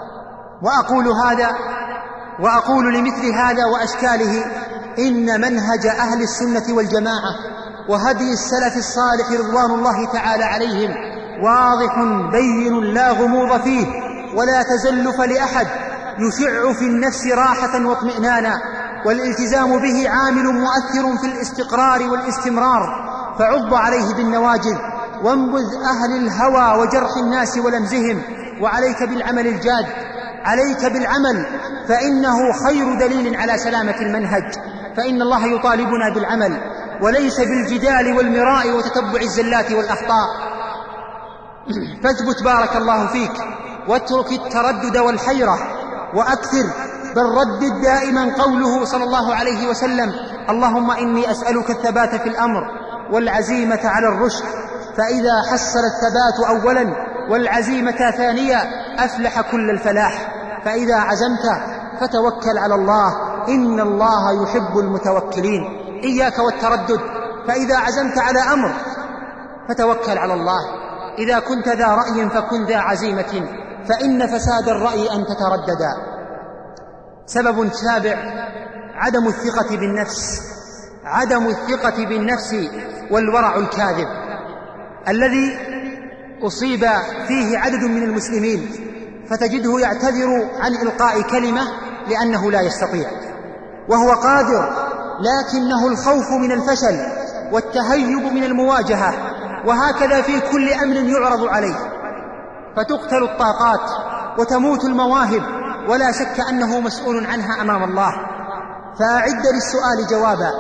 وأقول لمثل هذا وأشكاله إن منهج أهل السنة والجماعة وهدي السلف الصالح رضوان الله تعالى عليهم واضح بين لا غموض فيه ولا تزلف لأحد، يشع في النفس راحة واطمئنانا، والالتزام به عامل مؤثر في الاستقرار والاستمرار، فعض عليه بالنواجذ وانبذ أهل الهوى وجرح الناس ولمزهم، وعليك بالعمل الجاد، عليك بالعمل، فإنه خير دليل على سلامة المنهج، فإن الله يطالبنا بالعمل وليس بالجدال والمراء وتتبع الزلات والأخطاء. فاثبت بارك الله فيك، واترك التردد والحيرة، وأكثر بل ردد دائما قوله صلى الله عليه وسلم: اللهم إني أسألك الثبات في الأمر والعزيمة على الرشد، فإذا حصل الثبات أولا والعزيمة ثانيا أفلح كل الفلاح. فإذا عزمت فتوكل على الله، إن الله يحب المتوكلين. إياك والتردد، فإذا عزمت على أمر فتوكل على الله، إذا كنت ذا رأي فكن ذا عزيمة، فإن فساد الرأي أن تترددا. سبب سابع: عدم الثقة بالنفس. عدم الثقة بالنفس والورع الكاذب الذي أصيب فيه عدد من المسلمين، فتجده يعتذر عن إلقاء كلمة لأنه لا يستطيع وهو قادر، لكنه الخوف من الفشل والتهيب من المواجهة، وهكذا في كل أمر يعرض عليه، فتقتل الطاقات وتموت المواهب، ولا شك أنه مسؤول عنها أمام الله. فأعد للسؤال جوابا،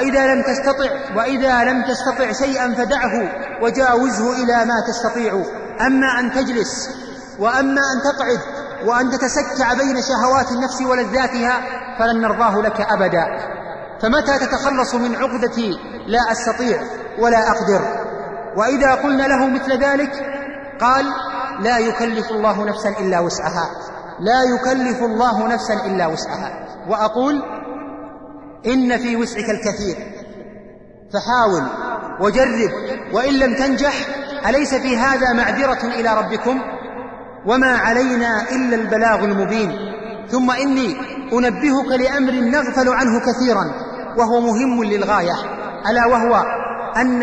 وإذا لم تستطع شيئا فدعه وجاوزه إلى ما تستطيع. أما أن تجلس وأما أن تقعد وأن تتسكع بين شهوات النفس ولذاتها فلن نرضاه لك أبدا. فمتى تتخلص من عقدة لا أستطيع ولا أقدر؟ وإذا قلنا له مثل ذلك قال: لا يكلف الله نفسا إلا وسعها، لا يكلف الله نفسا إلا وسعها. وأقول: إن في وسعك الكثير، فحاول وجرب، وإن لم تنجح أليس في هذا معذرة إلى ربكم؟ وما علينا إلا البلاغ المبين. ثم إني أنبهك لأمر نغفل عنه كثيرا وهو مهم للغاية، ألا وهو أن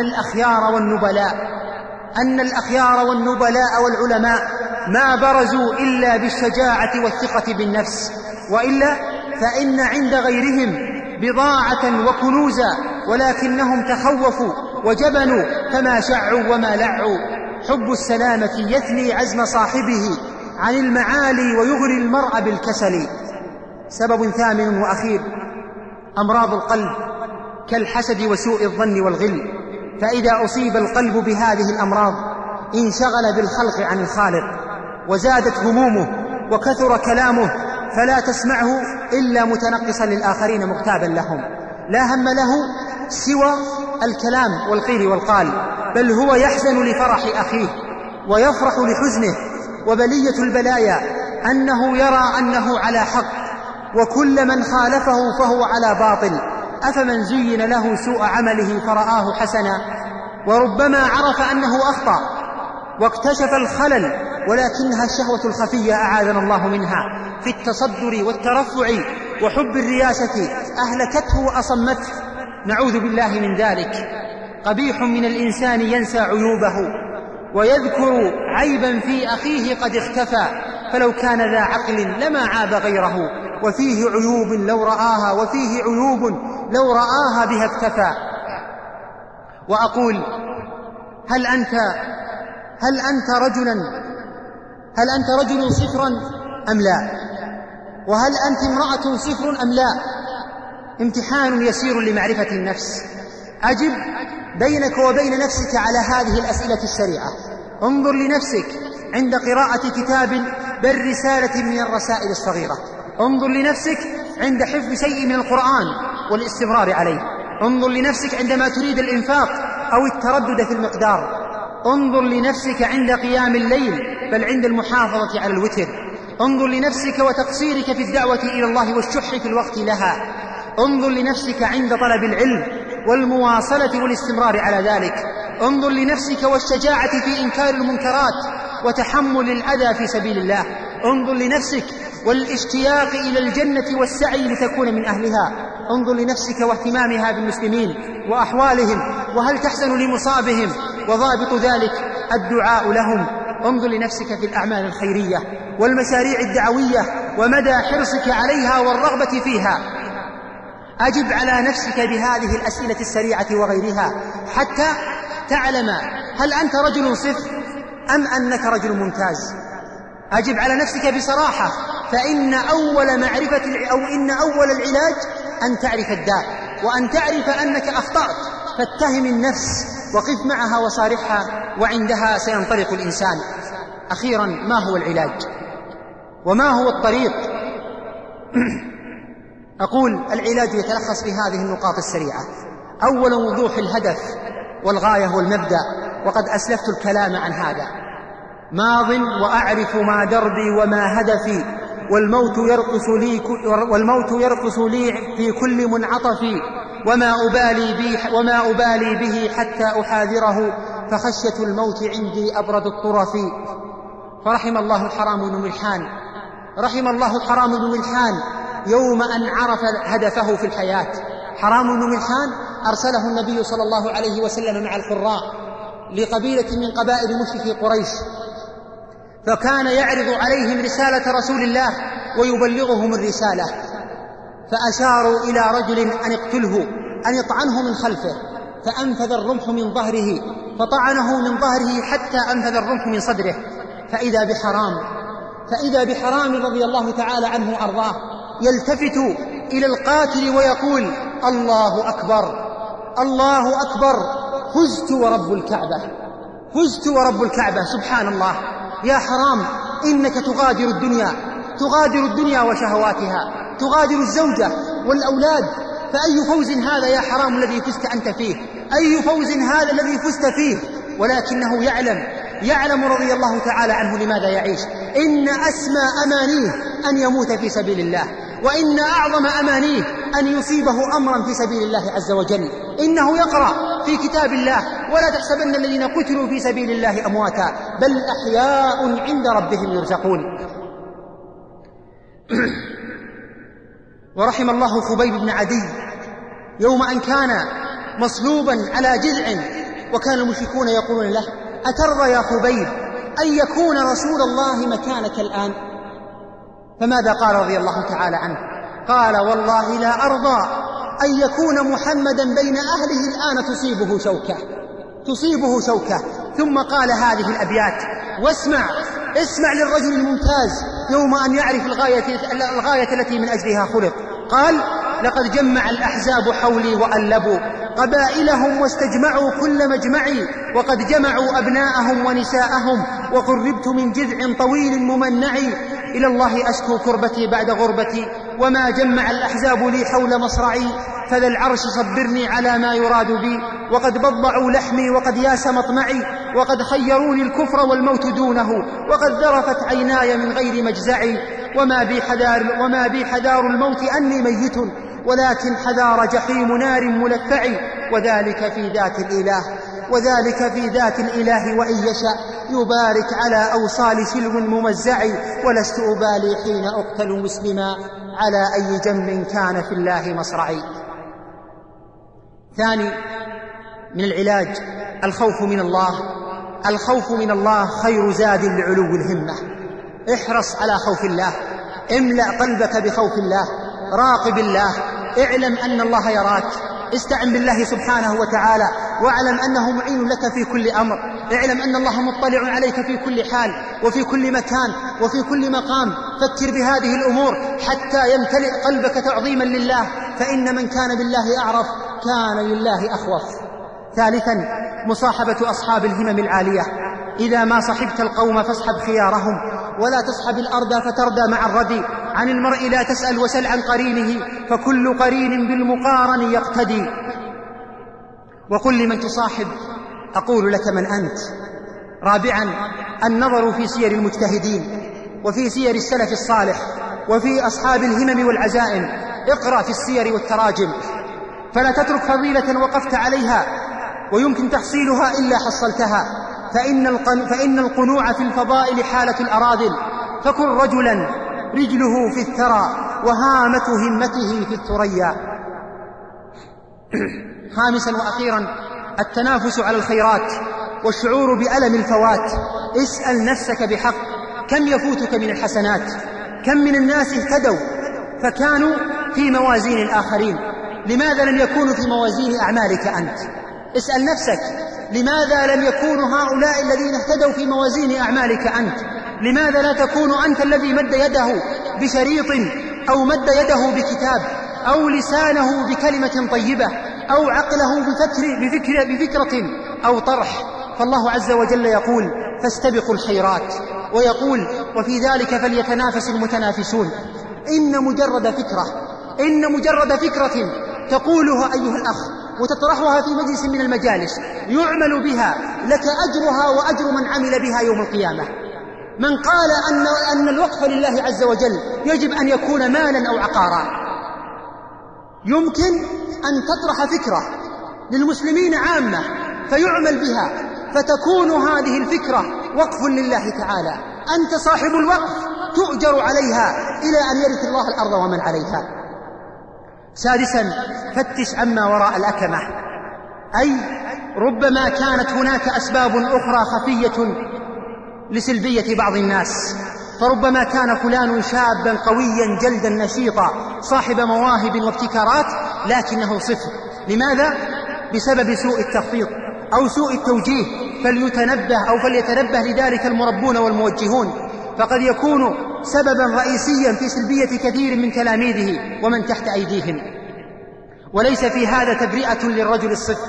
الأخيار والنبلاء والعلماء ما برزوا إلا بالشجاعة والثقة بالنفس، وإلا فإن عند غيرهم بضاعة وكنوزا، ولكنهم تخوفوا وجبنوا فما شعوا وما لعوا. حب السلامة يثني عزم صاحبه عن المعالي ويغري المرء بالكسل. سبب ثامن وأخير: أمراض القلب كالحسد وسوء الظن والغل. فإذا أصيب القلب بهذه الأمراض انشغل بالخلق عن الخالق، وزادت همومه وكثر كلامه، فلا تسمعه إلا متنقصا للآخرين مغتابا لهم، لا هم له سوى الكلام والقيل والقال، بل هو يحزن لفرح أخيه ويفرح لحزنه. وبلية البلايا أنه يرى أنه على حق، وكل من خالفه فهو على باطل. أفمن زين له سوء عمله فرآه حسنا، وربما عرف أنه أخطأ واكتشف الخلل، ولكنها الشهوة الخفية أعاذنا الله منها في التصدر والترفع وحب الرياسة أهلكته وأصمته، نعوذ بالله من ذلك. قبيح من الإنسان ينسى عيوبه ويذكر عيبا في أخيه قد اختفى، فلو كان ذا عقل لما عاب غيره، وفيه عيوب لو رآها بها اكتفى. وأقول: هل أنت رجل صفرا أم لا؟ وهل أنت امرأة صفر أم لا؟ امتحان يسير لمعرفة النفس. أجب بينك وبين نفسك على هذه الأسئلة السريعة. انظر لنفسك عند قراءة كتاب بل رسالة من الرسائل الصغيرة. انظر لنفسك عند حفظ شيء من القرآن والاستمرار عليه. انظر لنفسك عندما تريد الإنفاق أو التردد في المقدار. انظر لنفسك عند قيام الليل بل عند المحافظة على الوتر. انظر لنفسك وتقصيرك في الدعوة إلى الله والشح في الوقت لها. انظر لنفسك عند طلب العلم والمواصلة والاستمرار على ذلك. انظر لنفسك والشجاعة في إنكار المنكرات وتحمل الأذى في سبيل الله. انظر لنفسك والاشتياق إلى الجنة والسعي لتكون من أهلها. انظر لنفسك واهتمامها بالمسلمين وأحوالهم، وهل تحزن لمصابهم، وضابط ذلك الدعاء لهم. انظر لنفسك في الأعمال الخيرية والمشاريع الدعوية ومدى حرصك عليها والرغبة فيها. أجب على نفسك بهذه الأسئلة السريعة وغيرها حتى تعلم هل أنت رجل صفر أم أنك رجل ممتاز. أجب على نفسك بصراحة، فإن أول العلاج أن تعرف الداء وأن تعرف أنك أخطأت، فاتهم النفس وقف معها وصارحها، وعندها سينطلق الإنسان. أخيرا، ما هو العلاج وما هو الطريق؟ أقول العلاج يتلخص في هذه النقاط السريعة. أولا، وضوح الهدف والغاية والمبدأ، وقد أسلفت الكلام عن هذا. ماض وأعرف ما دربي وما هدفي، والموت يرقص لي في كل منعطف، وما أبالي به حتى أحاذره، فخشية الموت عندي أبرد الطرف. فرحم الله حرام بن ملحان يوم أن عرف هدفه في الحياة. حرام بن ملحان أرسله النبي صلى الله عليه وسلم مع القراء لقبيلة من قبائل مشركي قريش، فكان يعرض عليهم رسالة رسول الله ويبلغهم الرسالة، فأشاروا إلى رجل أن اقتله، أن يطعنه من خلفه، فأنفذ الرمح من ظهره، فطعنه من ظهره حتى أنفذ الرمح من صدره، فإذا بحرام رضي الله تعالى عنه وأرضاه يلتفت إلى القاتل ويقول: الله أكبر، الله أكبر، فزت ورب الكعبة. سبحان الله. يا حرام، إنك تغادر الدنيا وشهواتها، تغادر الزوجة والأولاد، فأي فوز هذا يا حرام الذي فزت أنت فيه؟ أي فوز هذا الذي فزت فيه؟ ولكنه يعلم رضي الله تعالى عنه لماذا يعيش. إن أسمى أمانيه أن يموت في سبيل الله، وإن أعظم أمانيه أن يصيبه أمرا في سبيل الله عز وجل. إنه يقرأ في كتاب الله: ولا تحسبن الذين قتلوا في سبيل الله أمواتا بل أحياء عند ربهم يرزقون. ورحم الله خبيب بن عدي يوم أن كان مصلوبا على جذع، وكان المشركون يقولون له: أترضى يا خبيب أن يكون رسول الله مكانك الآن؟ فماذا قال رضي الله تعالى عنه؟ قال: والله لا أرضى أن يكون محمدا بين أهله الآن تصيبه شوكة. ثم قال هذه الأبيات، اسمع للرجل الممتاز يوم أن يعرف الغاية التي من أجلها خلق. قال: لقد جمع الأحزاب حولي وألبوا قبائلهم واستجمعوا كل مجمعي، وقد جمعوا أبناءهم ونساءهم، وقربت من جذع طويل ممنع، إلى الله أشكو كربتي بعد غربتي، وما جمع الأحزاب لي حول مصرعي، فذا العرش صبرني على ما يراد بي، وقد بضعوا لحمي وقد ياس مطمعي، وقد خيروني الكفر والموت دونه، وقد ذرفت عيناي من غير مجزعي، وما بي حذار الموت أني ميت، ولكن حذار جحيم نار ملفع، وذلك في ذات الإله وإن يشاء يبارك على أوصال سلو ممزع، ولست أبالي حين أقتل مسلما على أي جنب كان في الله مصرعي. ثاني من العلاج الخوف من الله خير زاد لعلو الهمة. احرص على خوف الله، املأ قلبك بخوف الله، راقب الله، اعلم أن الله يراك، استعن بالله سبحانه وتعالى، واعلم أنه معين لك في كل أمر، اعلم أن الله مطلع عليك في كل حال وفي كل مكان وفي كل مقام. فكر بهذه الأمور حتى يمتلئ قلبك تعظيما لله، فإن من كان بالله أعرف كان لله أخوف. ثالثا، مصاحبة أصحاب الهمم العالية. إذا ما صحبت القوم فاصحب خيارهم، ولا تصحب الأرض فتردى مع الردي. عن المرء لا تسأل وسل عن قرينه، فكل قرين بالمقارن يقتدي. وقل لمن تصاحب أقول لك من أنت. رابعا، النظر في سير المجتهدين وفي سير السلف الصالح وفي أصحاب الهمم والعزائم. اقرأ في السير والتراجم، فلا تترك فضيلة وقفت عليها ويمكن تحصيلها إلا حصلتها، فإن القنوع في الفضائل حالة الأراذل، فكن رجلا رجله في الثرى وهامة همته في الثريا. خامسا وأخيرا التنافس على الخيرات والشعور بألم الفوات. اسأل نفسك بحق كم يفوتك من الحسنات؟ كم من الناس اهتدوا فكانوا في موازين الآخرين، لماذا لم يكونوا في موازين أعمالك أنت؟ اسأل نفسك لماذا لم يكونوا هؤلاء الذين اهتدوا في موازين أعمالك أنت؟ لماذا لا تكون أنت الذي مد يده بشريط أو مد يده بكتاب أو لسانه بكلمة طيبة أو عقله بفكرة أو طرح؟ فالله عز وجل يقول فاستبقوا الخيرات، ويقول وفي ذلك فليتنافس المتنافسون. إن مجرد فكرة تقولها أيها الأخ وتطرحها في مجلس من المجالس يعمل بها لك أجرها وأجر من عمل بها يوم القيامة. من قال أن الوقف لله عز وجل يجب أن يكون مالا أو عقارا، يمكن أن تطرح فكرة للمسلمين عامة فيعمل بها فتكون هذه الفكرة وقف لله تعالى، أنت صاحب الوقف تؤجر عليها إلى أن يرث الله الأرض ومن عليها. سادسا فتش عما وراء الأكمة، أي ربما كانت هناك أسباب أخرى خفية لسلبية بعض الناس، فربما كان فلان شابا قويا جلدا نشيطا صاحب مواهب وابتكارات لكنه صفر. لماذا؟ بسبب سوء التخطيط أو سوء التوجيه، فليتنبه لذلك المربون والموجهون، فقد يكون سببا رئيسيا في سلبية كثير من تلاميذه ومن تحت أيديهم. وليس في هذا تبرئة للرجل الصدق،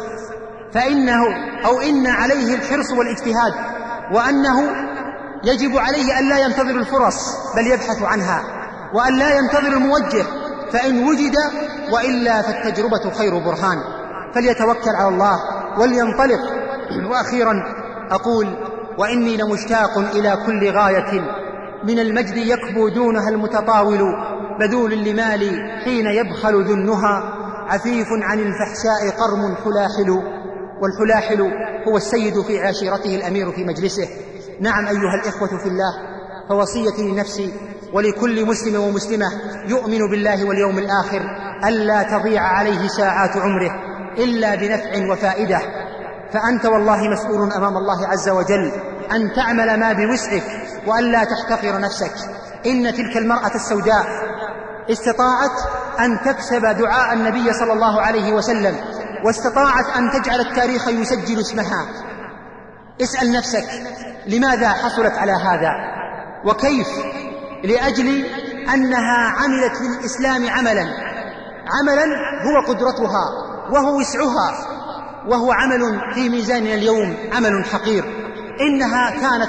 إن عليه الحرص والاجتهاد، وأنه يجب عليه أن لا ينتظر الفرص بل يبحث عنها، وأن لا ينتظر الموجه فإن وجد، وإلا فالتجربة خير برهان، فليتوكل على الله ولينطلق. وأخيرا أقول وإني لمشتاق إلى كل غاية من المجد يكبو دونها المتطاول، بذول لمالي حين يبخل ذو النهى، عفيف عن الفحشاء قرم حلاحل، والحلاحل هو السيد في عاشرته الأمير في مجلسه. نعم أيها الإخوة في الله، فوصيتي لنفسي ولكل مسلم ومسلمة يؤمن بالله واليوم الآخر ألا تضيع عليه ساعات عمره إلا بنفع وفائدة، فأنت والله مسؤول أمام الله عز وجل أن تعمل ما بوسعك وأن لا تحتقر نفسك. إن تلك المرأة السوداء استطاعت أن تكسب دعاء النبي صلى الله عليه وسلم، واستطاعت أن تجعل التاريخ يسجل اسمها. اسأل نفسك لماذا حصلت على هذا وكيف؟ لأجل أنها عملت في الإسلام عملا هو قدرتها وهو وسعها، وهو عمل في ميزاننا اليوم عمل حقير. إنها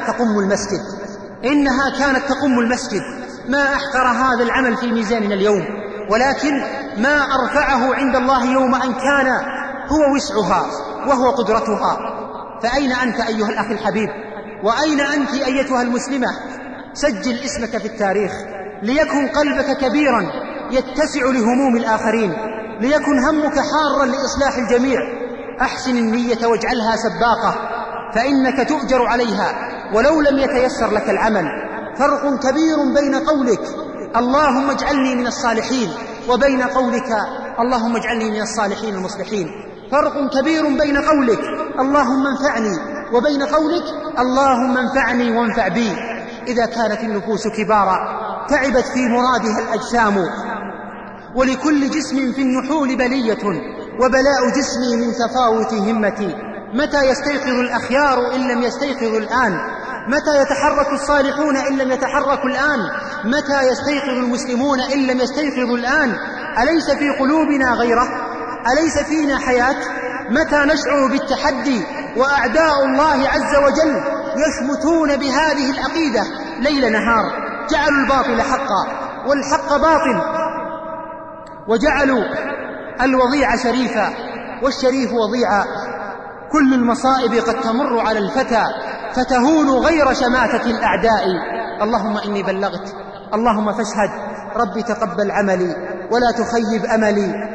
كانت تقوم المسجد، ما أحقر هذا العمل في ميزاننا اليوم، ولكن ما أرفعه عند الله يوم أن كان هو وسعها وهو قدرتها. فأين أنت أيها الأخ الحبيب؟ وأين أنت أيتها المسلمة؟ سجل اسمك في التاريخ، ليكن قلبك كبيرا يتسع لهموم الآخرين، ليكن همك حارا لإصلاح الجميع. أحسن النية واجعلها سباقة، فإنك تؤجر عليها ولو لم يتيسر لك العمل. فرق كبير بين قولك اللهم اجعلني من الصالحين وبين قولك اللهم اجعلني من الصالحين المصلحين. فرق كبير بين قولك اللهم انفعني وبين قولك اللهم انفعني وانفع بي. إذا كانت النفوس كبارا تعبت في مرادها الأجسام، ولكل جسم في النحول بلية، وبلاء جسمي من تفاوت همتي. متى يستيقظ الأخيار إن لم يستيقظوا الآن؟ متى يتحرك الصالحون إن لم يتحركوا الآن؟ متى يستيقظ المسلمون إن لم يستيقظوا الآن؟ أليس في قلوبنا غيرة؟ أليس فينا حياة؟ متى نشعر بالتحدي وأعداء الله عز وجل يشمتون بهذه العقيدة ليل نهار؟ جعلوا الباطل حقا والحق باطل، وجعلوا الوضيع شريفا والشريف وضيعا. كل المصائب قد تمر على الفتى فتهون غير شماتة الأعداء. اللهم إني بلغت، اللهم فاشهد، ربي تقبل عملي ولا تخيب أملي.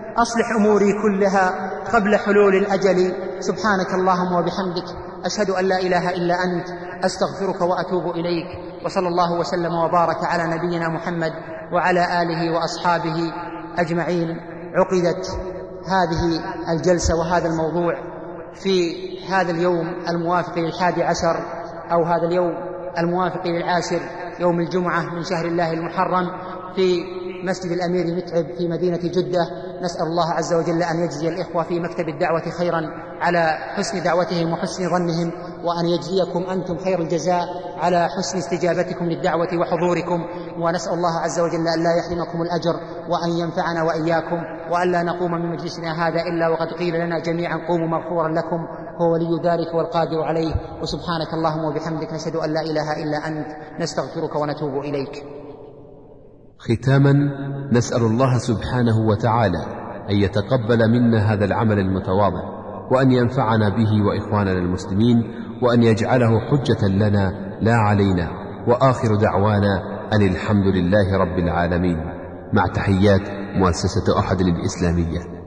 أصلح أموري كلها قبل حلول الأجل. سبحانك اللهم وبحمدك، أشهد أن لا إله إلا أنت، أستغفرك وأتوب إليك. وصلى الله وسلم وبارك على نبينا محمد وعلى آله وأصحابه أجمعين. عقدت هذه الجلسة وهذا الموضوع في هذا اليوم الموافق لل11 أو هذا اليوم الموافق لل10 يوم الجمعة من شهر الله المحرم في مسجد الأمير متعب في مدينة جدة. نسأل الله عز وجل أن يجزي الإخوة في مكتب الدعوة خيرا على حسن دعوتهم وحسن ظنهم، وأن يجزيكم أنتم خير الجزاء على حسن استجابتكم للدعوة وحضوركم. ونسأل الله عز وجل أن لا يحرمكم الأجر، وأن ينفعنا وإياكم، وأن لا نقوم من مجلسنا هذا إلا وقد قيل لنا جميعا قوموا مغفورا لكم، هو ولي ذلك والقادر عليه. وسبحانك اللهم وبحمدك، نشهد أن لا إله إلا أنت، نستغفرك ونتوب إليك. ختاما، نسأل الله سبحانه وتعالى أن يتقبل منا هذا العمل المتواضع، وأن ينفعنا به وإخواننا المسلمين، وأن يجعله حجة لنا لا علينا. وآخر دعوانا أن الحمد لله رب العالمين، مع تحيات مؤسسة أحد الإسلامية.